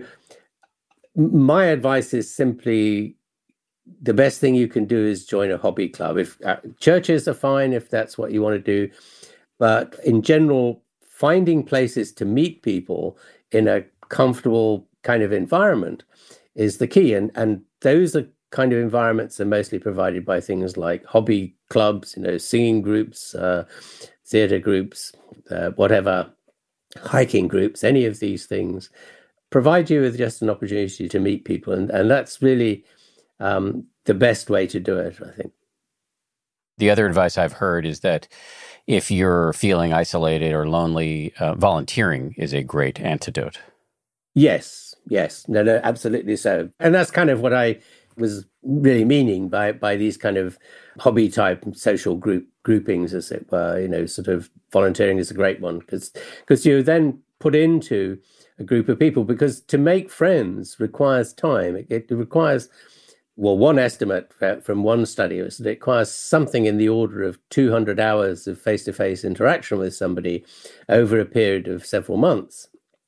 Speaker 2: my advice is simply, the best thing you can do is join a hobby club. If churches are fine, if that's what you want to do. But in general, finding places to meet people in a comfortable kind of environment is the key. And those are kind of environments are mostly provided by things like hobby clubs, singing groups, theater groups, whatever, hiking groups, any of these things provide you with just an opportunity to meet people. And that's really the best way to do it, I think.
Speaker 1: The other advice I've heard is that if you're feeling isolated or lonely, volunteering is a great antidote.
Speaker 2: Yes. No, absolutely so. And that's kind of what I was really meaning by these kind of hobby type social groupings, as it were. Sort of volunteering is a great one because you then put into a group of people, because to make friends requires time. It requires, well, one estimate from one study was that it requires something in the order of 200 hours of face-to-face interaction with somebody over a period of several months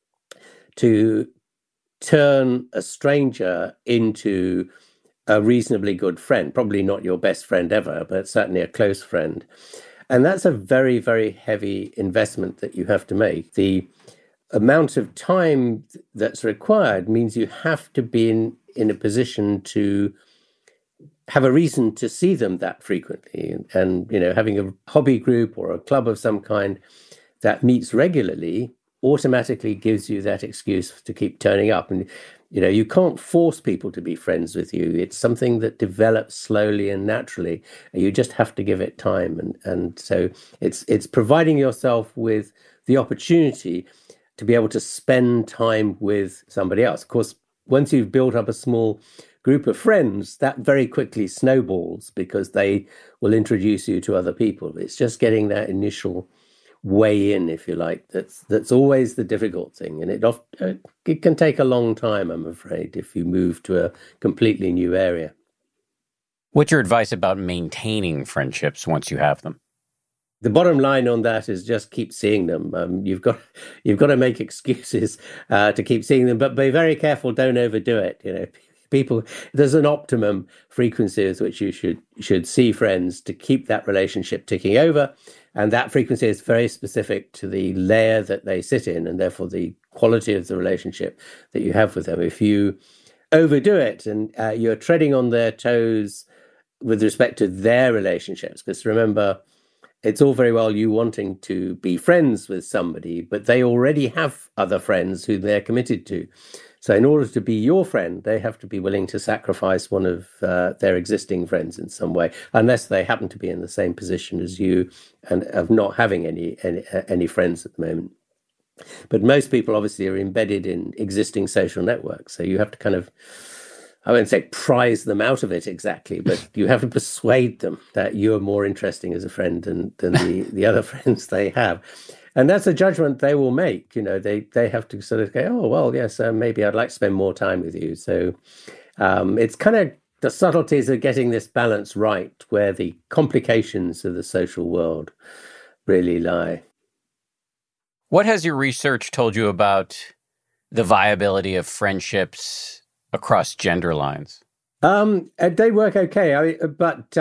Speaker 2: to turn a stranger into a reasonably good friend. Probably not your best friend ever, but certainly a close friend. And that's a very, very heavy investment that you have to make. The amount of time that's required means you have to be in a position to have a reason to see them that frequently. And having a hobby group or a club of some kind that meets regularly automatically gives you that excuse to keep turning up. And, you can't force people to be friends with you. It's something that develops slowly and naturally. You just have to give it time. And so it's providing yourself with the opportunity to be able to spend time with somebody else. Of course, once you've built up a small group of friends, that very quickly snowballs because they will introduce you to other people. It's just getting that initial way in, if you like, that's always the difficult thing. And it can take a long time, I'm afraid, if you move to a completely new area.
Speaker 1: What's your advice about maintaining friendships once you have them?
Speaker 2: The bottom line on that is just keep seeing them. You've got to make excuses to keep seeing them, but be very careful. Don't overdo it. People, there's an optimum frequency with which you should see friends to keep that relationship ticking over, and that frequency is very specific to the layer that they sit in, and therefore the quality of the relationship that you have with them. If you overdo it and you're treading on their toes with respect to their relationships, because remember, it's all very well you wanting to be friends with somebody, but they already have other friends who they're committed to. So in order to be your friend, they have to be willing to sacrifice one of their existing friends in some way, unless they happen to be in the same position as you and of not having any friends at the moment. But most people obviously are embedded in existing social networks. So you have to kind of, I wouldn't say prize them out of it exactly, but you have to persuade them that you're more interesting as a friend than the other friends they have. And that's a judgment they will make. They have to sort of go, oh, well, yes, maybe I'd like to spend more time with you. So it's kind of the subtleties of getting this balance right, where the complications of the social world really lie.
Speaker 1: What has your research told you about the viability of friendships across gender lines?
Speaker 2: They work okay, but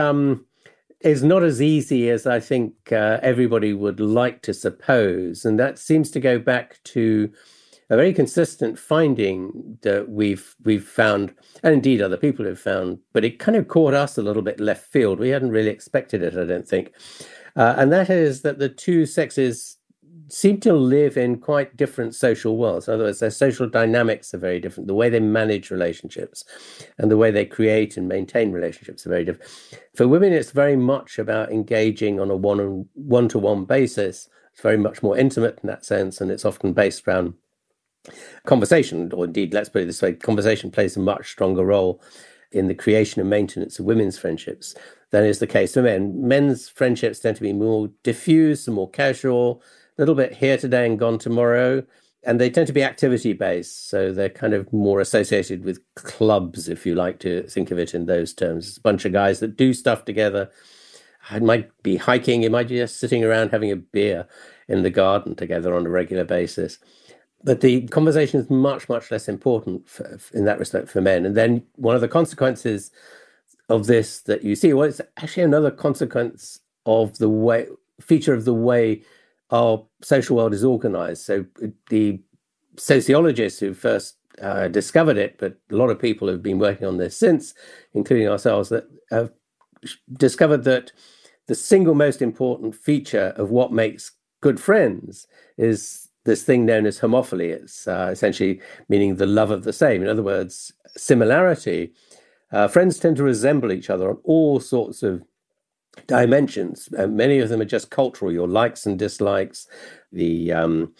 Speaker 2: it's not as easy as I think everybody would like to suppose. And that seems to go back to a very consistent finding that we've found, and indeed other people have found, but it kind of caught us a little bit left field. We hadn't really expected it, I don't think. And that is that the two sexes seem to live in quite different social worlds. In other words, their social dynamics are very different. The way they manage relationships and the way they create and maintain relationships are very different. For women, it's very much about engaging on a one-to-one basis. It's very much more intimate in that sense, and it's often based around conversation, or indeed, let's put it this way, conversation plays a much stronger role in the creation and maintenance of women's friendships than is the case for men. Men's friendships tend to be more diffuse and more casual, a little bit here today and gone tomorrow, and they tend to be activity-based, so they're kind of more associated with clubs, if you like to think of it in those terms. It's a bunch of guys that do stuff together. It might be hiking, it might be just sitting around having a beer in the garden together on a regular basis. But the conversation is much, much less important in that respect for men. And then one of the consequences of this that you see, well, it's actually another consequence of the feature of the way our social world is organized. So the sociologists who first discovered it, but a lot of people have been working on this since, including ourselves, that have discovered that the single most important feature of what makes good friends is this thing known as homophily. It's essentially meaning the love of the same. In other words, similarity. Friends tend to resemble each other on all sorts of dimensions. Many of them are just cultural, your likes and dislikes, the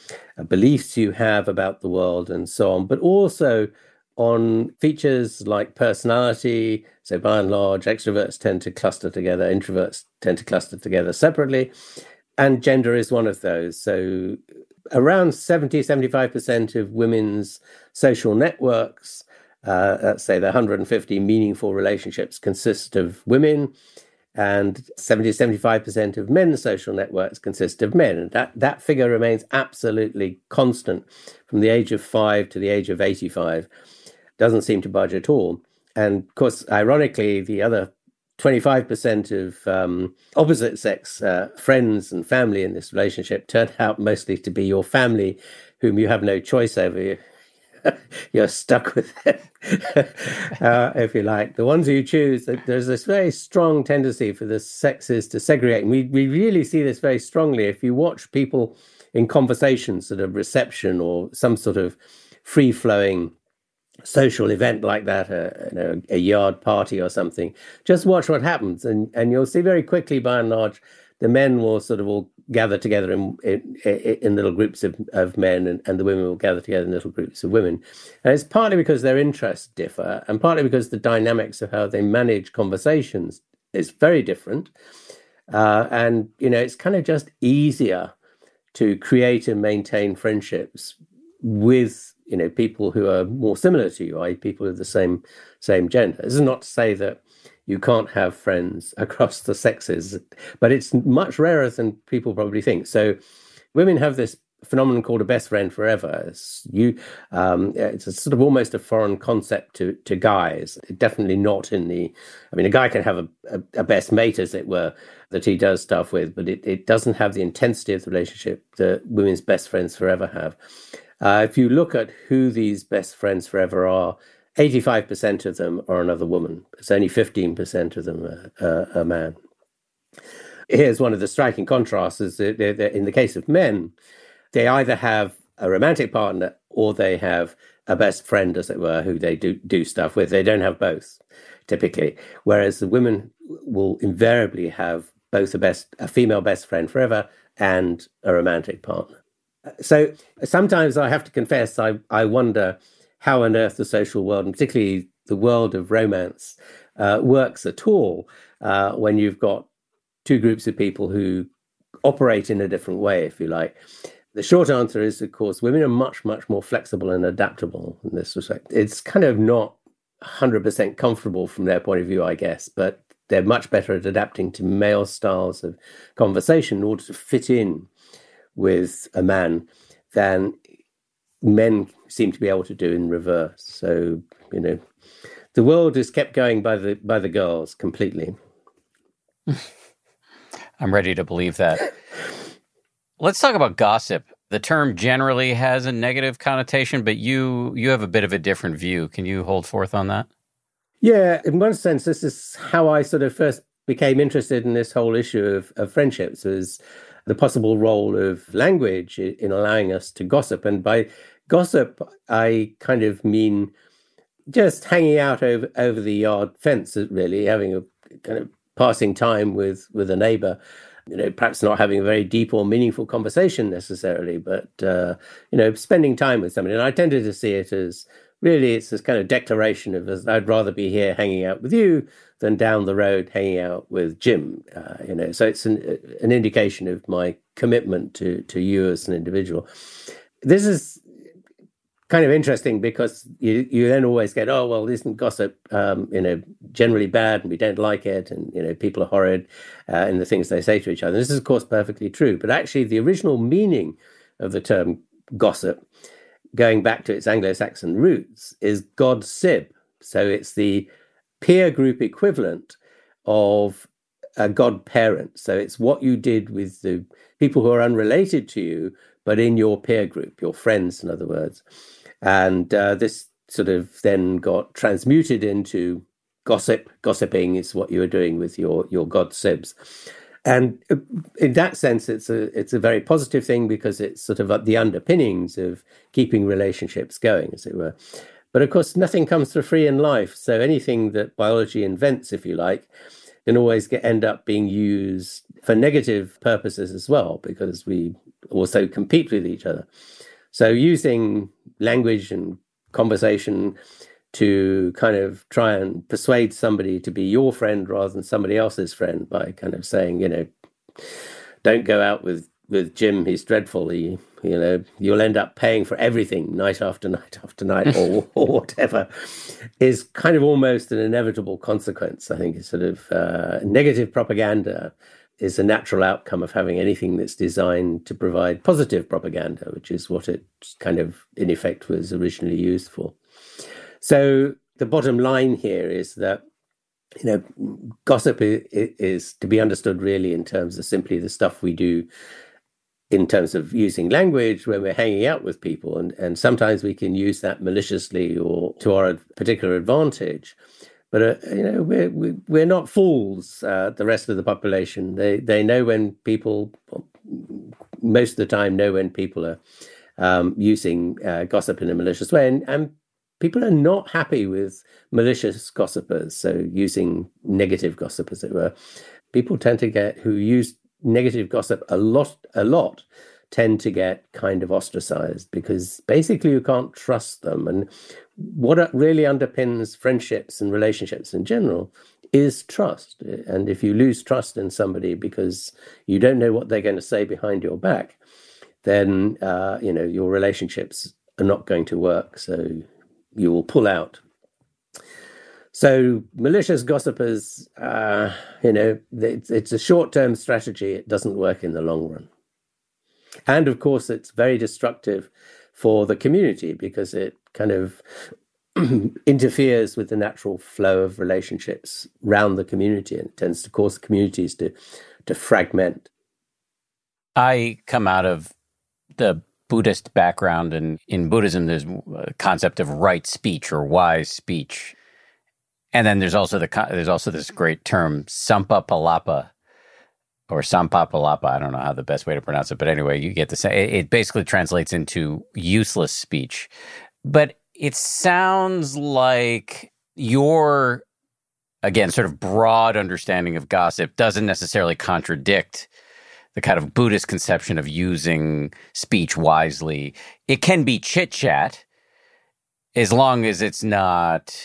Speaker 2: beliefs you have about the world and so on, but also on features like personality. So by and large, extroverts tend to cluster together, introverts tend to cluster together separately, and gender is one of those. So around 75% of women's social networks, let's say the 150 meaningful relationships, consist of women, and 70-75% of men's social networks consist of men. And that figure remains absolutely constant from the age of 5 to the age of 85. Doesn't seem to budge at all. And of course, ironically, the other 25% of opposite sex friends and family in this relationship turn out mostly to be your family, whom you have no choice over. You're stuck with it, if you like. The ones you choose, there's this very strong tendency for the sexes to segregate. And we really see this very strongly if you watch people in conversations at a reception or some sort of free-flowing social event like that, a yard party or something. Just watch what happens, and you'll see very quickly, by and large, the men will sort of all gather together in little groups of men, and the women will gather together in little groups of women. And it's partly because their interests differ, and partly because the dynamics of how they manage conversations is very different. And, it's kind of just easier to create and maintain friendships with, people who are more similar to you, i.e. people of the same gender. This is not to say that you can't have friends across the sexes. But it's much rarer than people probably think. So women have this phenomenon called a best friend forever. It's a sort of almost a foreign concept to guys. Definitely not in the. I mean, a guy can have a best mate, as it were, that he does stuff with, but it doesn't have the intensity of the relationship that women's best friends forever have. If you look at who these best friends forever are, 85% of them are another woman. It's only 15% of them are a man. Here's one of the striking contrasts: is that in the case of men, they either have a romantic partner or they have a best friend, as it were, who they do stuff with. They don't have both, typically. Whereas the women will invariably have both a female best friend forever and a romantic partner. So sometimes I have to confess, I wonder how on earth the social world, and particularly the world of romance, works at all when you've got two groups of people who operate in a different way, if you like. The short answer is, of course, women are much, much more flexible and adaptable in this respect. It's kind of not 100% comfortable from their point of view, I guess, but they're much better at adapting to male styles of conversation in order to fit in with a man than men seem to be able to do in reverse. So, the world is kept going by the girls completely.
Speaker 1: I'm ready to believe that. Let's talk about gossip. The term generally has a negative connotation, but you have a bit of a different view. Can you hold forth on that?
Speaker 2: Yeah, in one sense, this is how I sort of first became interested in this whole issue of friendships, was the possible role of language in allowing us to gossip. And by gossip, I kind of mean just hanging out over the yard fence, really, having a kind of passing time with a neighbor. Perhaps not having a very deep or meaningful conversation necessarily, but, spending time with somebody. And I tended to see it as really, it's this kind of declaration of, I'd rather be here hanging out with you than down the road hanging out with Jim. So it's an indication of my commitment to you as an individual. This is kind of interesting because you then always get, oh, well, isn't gossip, generally bad and we don't like it, and, people are horrid in the things they say to each other. This is, of course, perfectly true. But actually, the original meaning of the term gossip, going back to its Anglo-Saxon roots, is God-sib. So it's the peer group equivalent of a godparent. So it's what you did with the people who are unrelated to you, but in your peer group, your friends, in other words. And this sort of then got transmuted into gossip. Gossiping is what you are doing with your God-sibs. And in that sense, it's a very positive thing because it's sort of the underpinnings of keeping relationships going, as it were. But of course, nothing comes for free in life. So anything that biology invents, if you like, can always end up being used for negative purposes as well, because we also compete with each other. So using language and conversation to kind of try and persuade somebody to be your friend rather than somebody else's friend by kind of saying, don't go out with Jim, he's dreadful. You'll end up paying for everything night after night after night or whatever, is kind of almost an inevitable consequence. I think it's sort of negative propaganda is a natural outcome of having anything that's designed to provide positive propaganda, which is what it kind of, in effect, was originally used for. So the bottom line here is that, gossip is to be understood really in terms of simply the stuff we do in terms of using language when we're hanging out with people. And sometimes we can use that maliciously or to our particular advantage. But, we're not fools, the rest of the population. They know when people, most of the time, know when people are using gossip in a malicious way. And people are not happy with malicious gossipers, so using negative gossip, as it were. People tend to who use negative gossip a lot, tend to get kind of ostracized because basically you can't trust them. And what really underpins friendships and relationships in general is trust. And if you lose trust in somebody because you don't know what they're going to say behind your back, then, your relationships are not going to work. So you will pull out. So malicious gossipers, it's a short-term strategy. It doesn't work in the long run. And of course, it's very destructive for the community because it kind of interferes with the natural flow of relationships around the community and tends to cause communities to fragment.
Speaker 1: I come out of the Buddhist background, and in Buddhism, there's a concept of right speech or wise speech. And then there's also this great term, Sampapalapa, or Sampapalapa. I don't know how the best way to pronounce it, but anyway, you get the same. It basically translates into useless speech. But it sounds like your, again, sort of broad understanding of gossip doesn't necessarily contradict the kind of Buddhist conception of using speech wisely. It can be chit-chat as long as it's not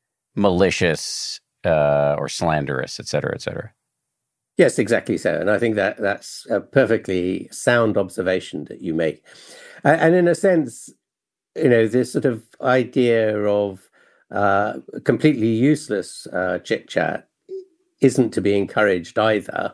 Speaker 1: malicious or slanderous, et cetera, et cetera.
Speaker 2: Yes, exactly so. And I think that's a perfectly sound observation that you make. And in a sense, this sort of idea of completely useless chit-chat isn't to be encouraged either,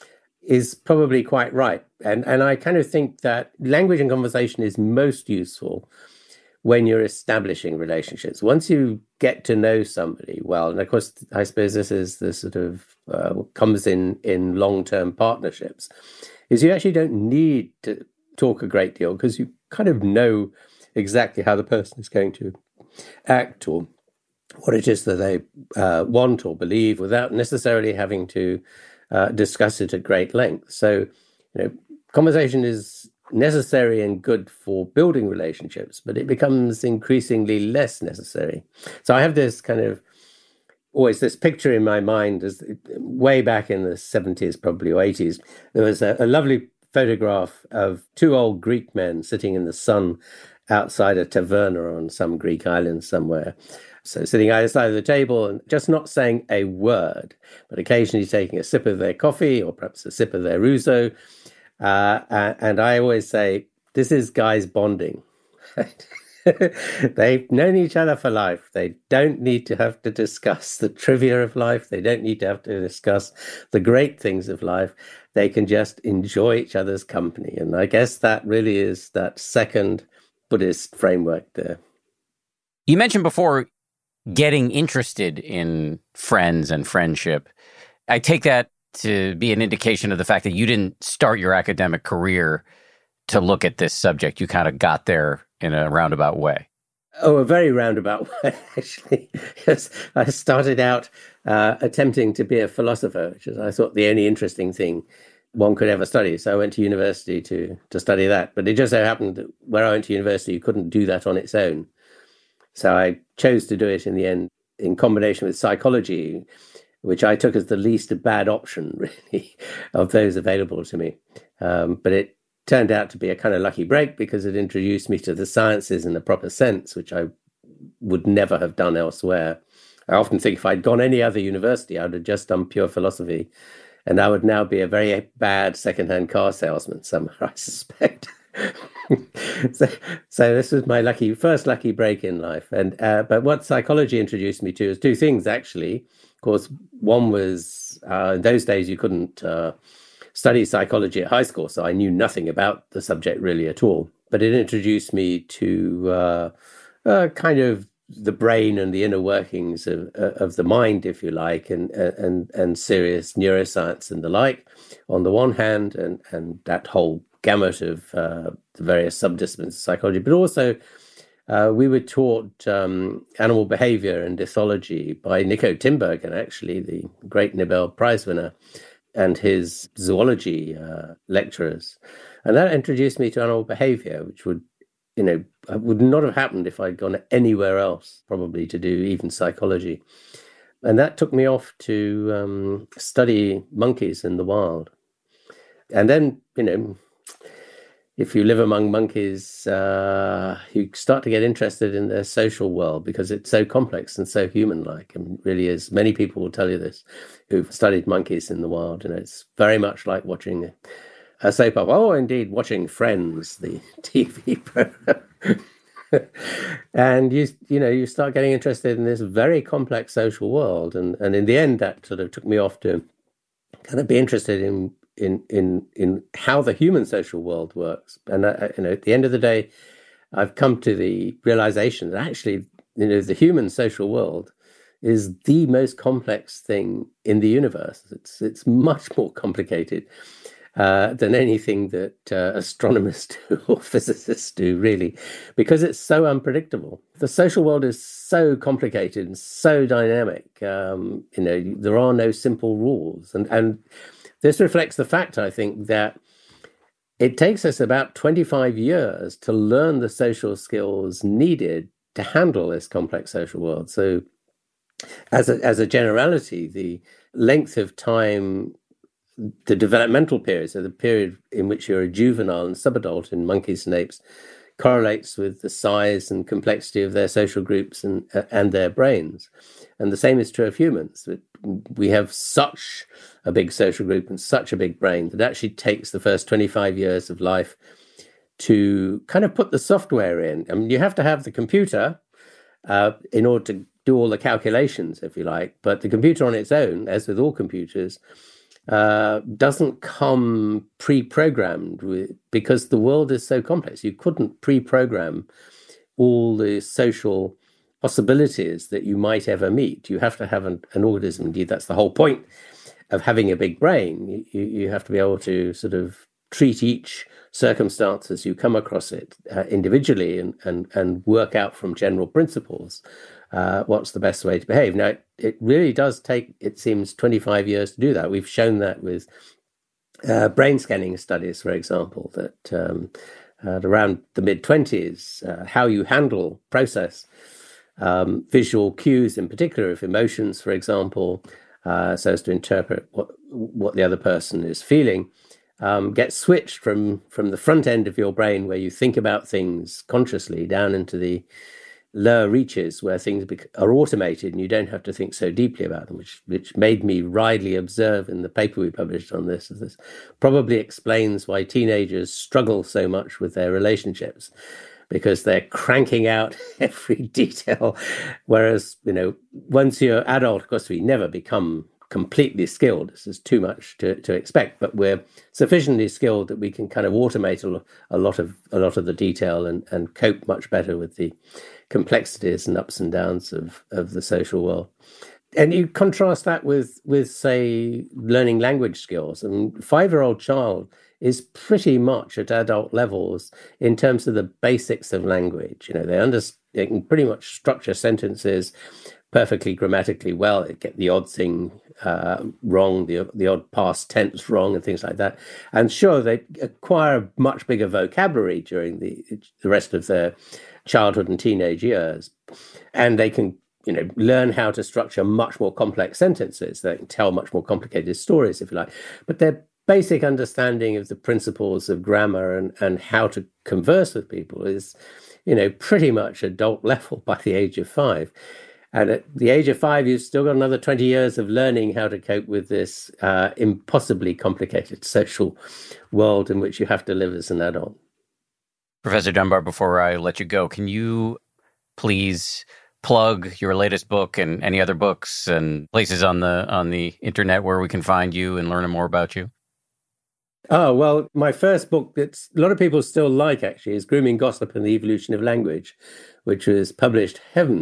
Speaker 2: is probably quite right. And I kind of think that language and conversation is most useful when you're establishing relationships. Once you get to know somebody well, and of course, I suppose this is the sort of comes in long-term partnerships, is you actually don't need to talk a great deal because you kind of know exactly how the person is going to act or what it is that they want or believe without necessarily having to discuss it at great length. So, conversation is necessary and good for building relationships, but it becomes increasingly less necessary. So I have this kind of always this picture in my mind as way back in the 70s, probably, or 80s, there was a lovely photograph of two old Greek men sitting in the sun outside a taverna on some Greek island somewhere. So sitting either side of the table and just not saying a word, but occasionally taking a sip of their coffee or perhaps a sip of their ouzo. And I always say, this is guys bonding. They've known each other for life. They don't need to have to discuss the trivia of life. They don't need to have to discuss the great things of life. They can just enjoy each other's company. And I guess that really is that second Buddhist framework there.
Speaker 1: You mentioned before getting interested in friends and friendship. I take that to be an indication of the fact that you didn't start your academic career to look at this subject. You kind of got there in a roundabout way.
Speaker 2: Oh, a very roundabout way, actually. Yes, I started out attempting to be a philosopher, which is, I thought, the only interesting thing one could ever study. So I went to university to study that. But it just so happened that where I went to university, you couldn't do that on its own. So I chose to do it in the end in combination with psychology, which I took as the least bad option, really, of those available to me. But it turned out to be a kind of lucky break because it introduced me to the sciences in the proper sense, which I would never have done elsewhere. I often think if I'd gone any other university, I would have just done pure philosophy, and I would now be a very bad second-hand car salesman somewhere, I suspect. So this was my first lucky break in life. And but what psychology introduced me to is two things, actually. Of course, one was in those days you couldn't study psychology at high school, so I knew nothing about the subject really at all. But it introduced me to kind of the brain and the inner workings of the mind, if you like, and serious neuroscience and the like, on the one hand, and that whole gamut of the various subdisciplines of psychology, but also we were taught animal behavior and ethology by Nico Tinbergen, actually, the great Nobel Prize winner, and his zoology lecturers. And that introduced me to animal behavior, which would not have happened if I'd gone anywhere else, probably, to do even psychology. And that took me off to study monkeys in the wild. And then, if you live among monkeys, you start to get interested in their social world because it's so complex and so human-like. And really is. Many people will tell you this who've studied monkeys in the wild. It's very much like watching a soap opera. Oh, indeed, watching Friends, the TV program. And you start getting interested in this very complex social world, and in the end, that sort of took me off to kind of be interested in how the human social world works. And at the end of the day, I've come to the realization that actually, the human social world is the most complex thing in the universe. It's much more complicated than anything that astronomers do or physicists do, really, because it's so unpredictable. The social world is so complicated and so dynamic. There are no simple rules, and this reflects the fact, I think, that it takes us about 25 years to learn the social skills needed to handle this complex social world. So, as a generality, the length of time, the developmental period, so the period in which you're a juvenile and subadult in monkeys and apes, correlates with the size and complexity of their social groups and their brains. And the same is true of humans. We have such a big social group and such a big brain that it actually takes the first 25 years of life to kind of put the software in. I mean, you have to have the computer in order to do all the calculations, if you like. But the computer on its own, as with all computers, doesn't come pre-programmed because the world is so complex. You couldn't pre-program all the social possibilities that you might ever meet. You have to have an organism. Indeed, that's the whole point of having a big brain. You have to be able to sort of treat each circumstance as you come across it individually and work out from general principles what's the best way to behave. Now, it really does take, it seems, 25 years to do that. We've shown that with brain scanning studies, for example, that at around the mid-20s, how you process visual cues in particular, of emotions, for example, so as to interpret what the other person is feeling, gets switched from the front end of your brain, where you think about things consciously, down into the lower reaches where things are automated and you don't have to think so deeply about them, which made me wryly observe in the paper we published on this. This probably explains why teenagers struggle so much with their relationships, because they're cranking out every detail. Whereas, once you're adult, of course, we never become completely skilled. This is too much to expect, but we're sufficiently skilled that we can kind of automate a lot of the detail and cope much better with the complexities and ups and downs of the social world. And you contrast that with say, learning language skills. I mean, 5-year-old child is pretty much at adult levels in terms of the basics of language. They can pretty much structure sentences perfectly grammatically well. They get the odd thing wrong, the odd past tense wrong, and things like that. And sure, they acquire a much bigger vocabulary during the rest of their childhood and teenage years, and they can learn how to structure much more complex sentences. They can tell much more complicated stories, if you like. But their basic understanding of the principles of grammar and how to converse with people is, pretty much adult level by the age of 5. And at the age of 5, you've still got another 20 years of learning how to cope with this impossibly complicated social world in which you have to live as an adult.
Speaker 1: Professor Dunbar, before I let you go, can you please plug your latest book and any other books and places on the internet where we can find you and learn more about you?
Speaker 2: Oh, well, my first book that a lot of people still like, actually, is Grooming Gossip and the Evolution of Language, which was published,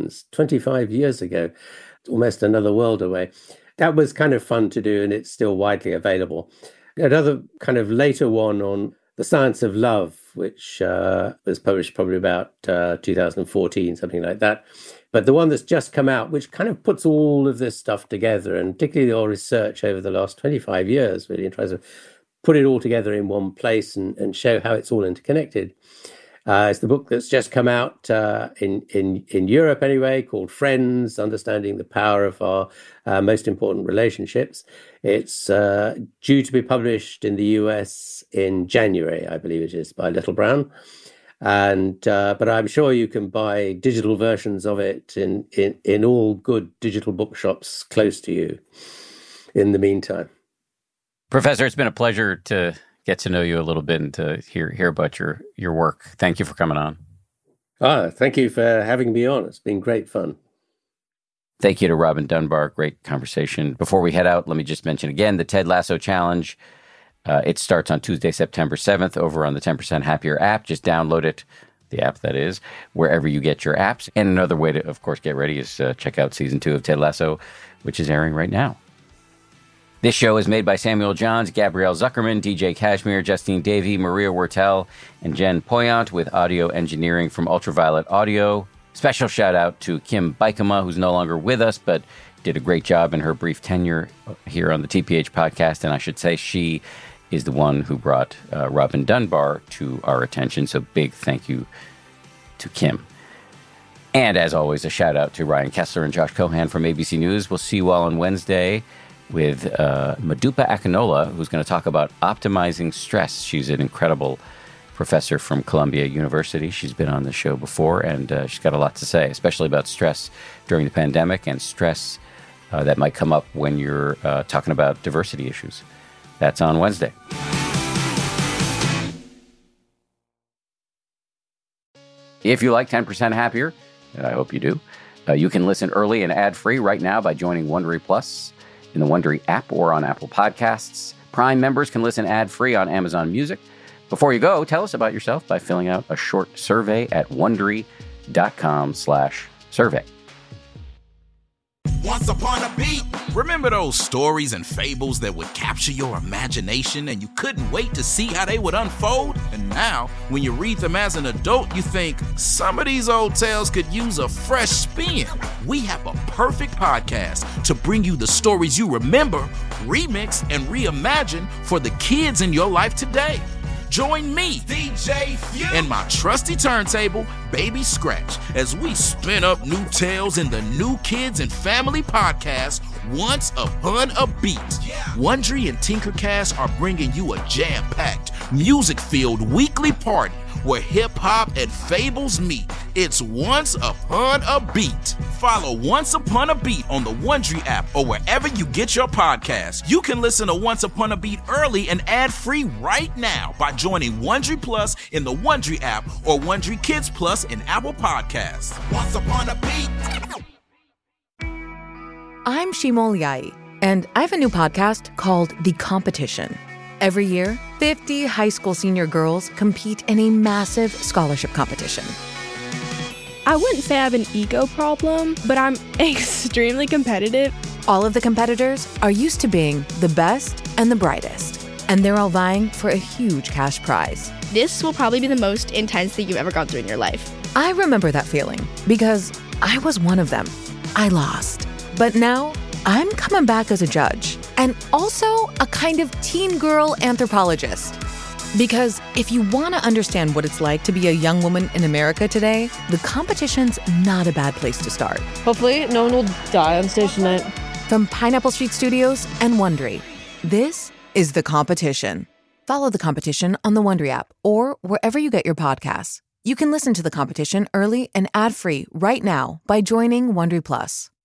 Speaker 2: 25 years ago, almost another world away. That was kind of fun to do, and it's still widely available. Another kind of later one on The Science of Love, which was published probably about 2014, something like that. But the one that's just come out, which kind of puts all of this stuff together, and particularly all research over the last 25 years, really, and tries to put it all together in one place and show how it's all interconnected. It's the book that's just come out in Europe anyway, called Friends, Understanding the Power of Our Most Important Relationships. It's due to be published in the US in January, I believe it is, by Little Brown. And but I'm sure you can buy digital versions of it in all good digital bookshops close to you in the meantime.
Speaker 1: Professor, it's been a pleasure to get to know you a little bit and to hear about your work. Thank you for coming on.
Speaker 2: Thank you for having me on. It's been great fun.
Speaker 1: Thank you to Robin Dunbar. Great conversation. Before we head out, let me just mention again the Ted Lasso Challenge. It starts on Tuesday, September 7th over on the 10% Happier app. Just download it, the app that is, wherever you get your apps. And another way to, of course, get ready is check out season 2 of Ted Lasso, which is airing right now. This show is made by Samuel Johns, Gabrielle Zuckerman, DJ Kashmir, Justine Davey, Maria Wertel, and Jen Poyant, with audio engineering from Ultraviolet Audio. Special shout out to Kim Bikema, who's no longer with us, but did a great job in her brief tenure here on the TPH podcast. And I should say she is the one who brought Robin Dunbar to our attention. So big thank you to Kim. And as always, a shout out to Ryan Kessler and Josh Cohan from ABC News. We'll see you all on Wednesday with Modupe Akinola, who's going to talk about optimizing stress. She's an incredible professor from Columbia University. She's been on the show before, and she's got a lot to say, especially about stress during the pandemic and stress that might come up when you're talking about diversity issues. That's on Wednesday. If you like 10% Happier, and I hope you do, you can listen early and ad-free right now by joining Wondery Plus in the Wondery app or on Apple Podcasts. Prime members can listen ad-free on Amazon Music. Before you go, tell us about yourself by filling out a short survey at Wondery.com/survey.
Speaker 3: Once upon a beat. Remember those stories and fables that would capture your imagination and you couldn't wait to see how they would unfold? And now, when you read them as an adult, you think, some of these old tales could use a fresh spin. We have a perfect podcast to bring you the stories you remember, remix, and reimagine for the kids in your life today. Join me, DJ Few, and my trusty turntable, Baby Scratch, as we spin up new tales in the New Kids and Family podcast, Once Upon a Beat. Wondery and Tinkercast are bringing you a jam-packed, music-filled weekly party where hip-hop and fables meet. It's Once Upon a Beat. Follow Once Upon a Beat on the Wondery app or wherever you get your podcasts. You can listen to Once Upon a Beat early and ad-free right now by joining Wondery Plus in the Wondery app or Wondery Kids Plus in Apple Podcasts. Once Upon a Beat.
Speaker 4: I'm Shimol Yai, and I have a new podcast called The Competition. Every year, 50 high school senior girls compete in a massive scholarship competition.
Speaker 5: I wouldn't say I have an ego problem, but I'm extremely competitive.
Speaker 4: All of the competitors are used to being the best and the brightest, and they're all vying for a huge cash prize.
Speaker 5: This will probably be the most intense thing you've ever gone through in your life.
Speaker 4: I remember that feeling because I was one of them. I lost. But now, I'm coming back as a judge and also a kind of teen girl anthropologist. Because if you want to understand what it's like to be a young woman in America today, the competition's not a bad place to start.
Speaker 6: Hopefully, no one will die on stage tonight.
Speaker 4: From Pineapple Street Studios and Wondery, this is The Competition. Follow The Competition on the Wondery app or wherever you get your podcasts. You can listen to The Competition early and ad-free right now by joining Wondery Plus.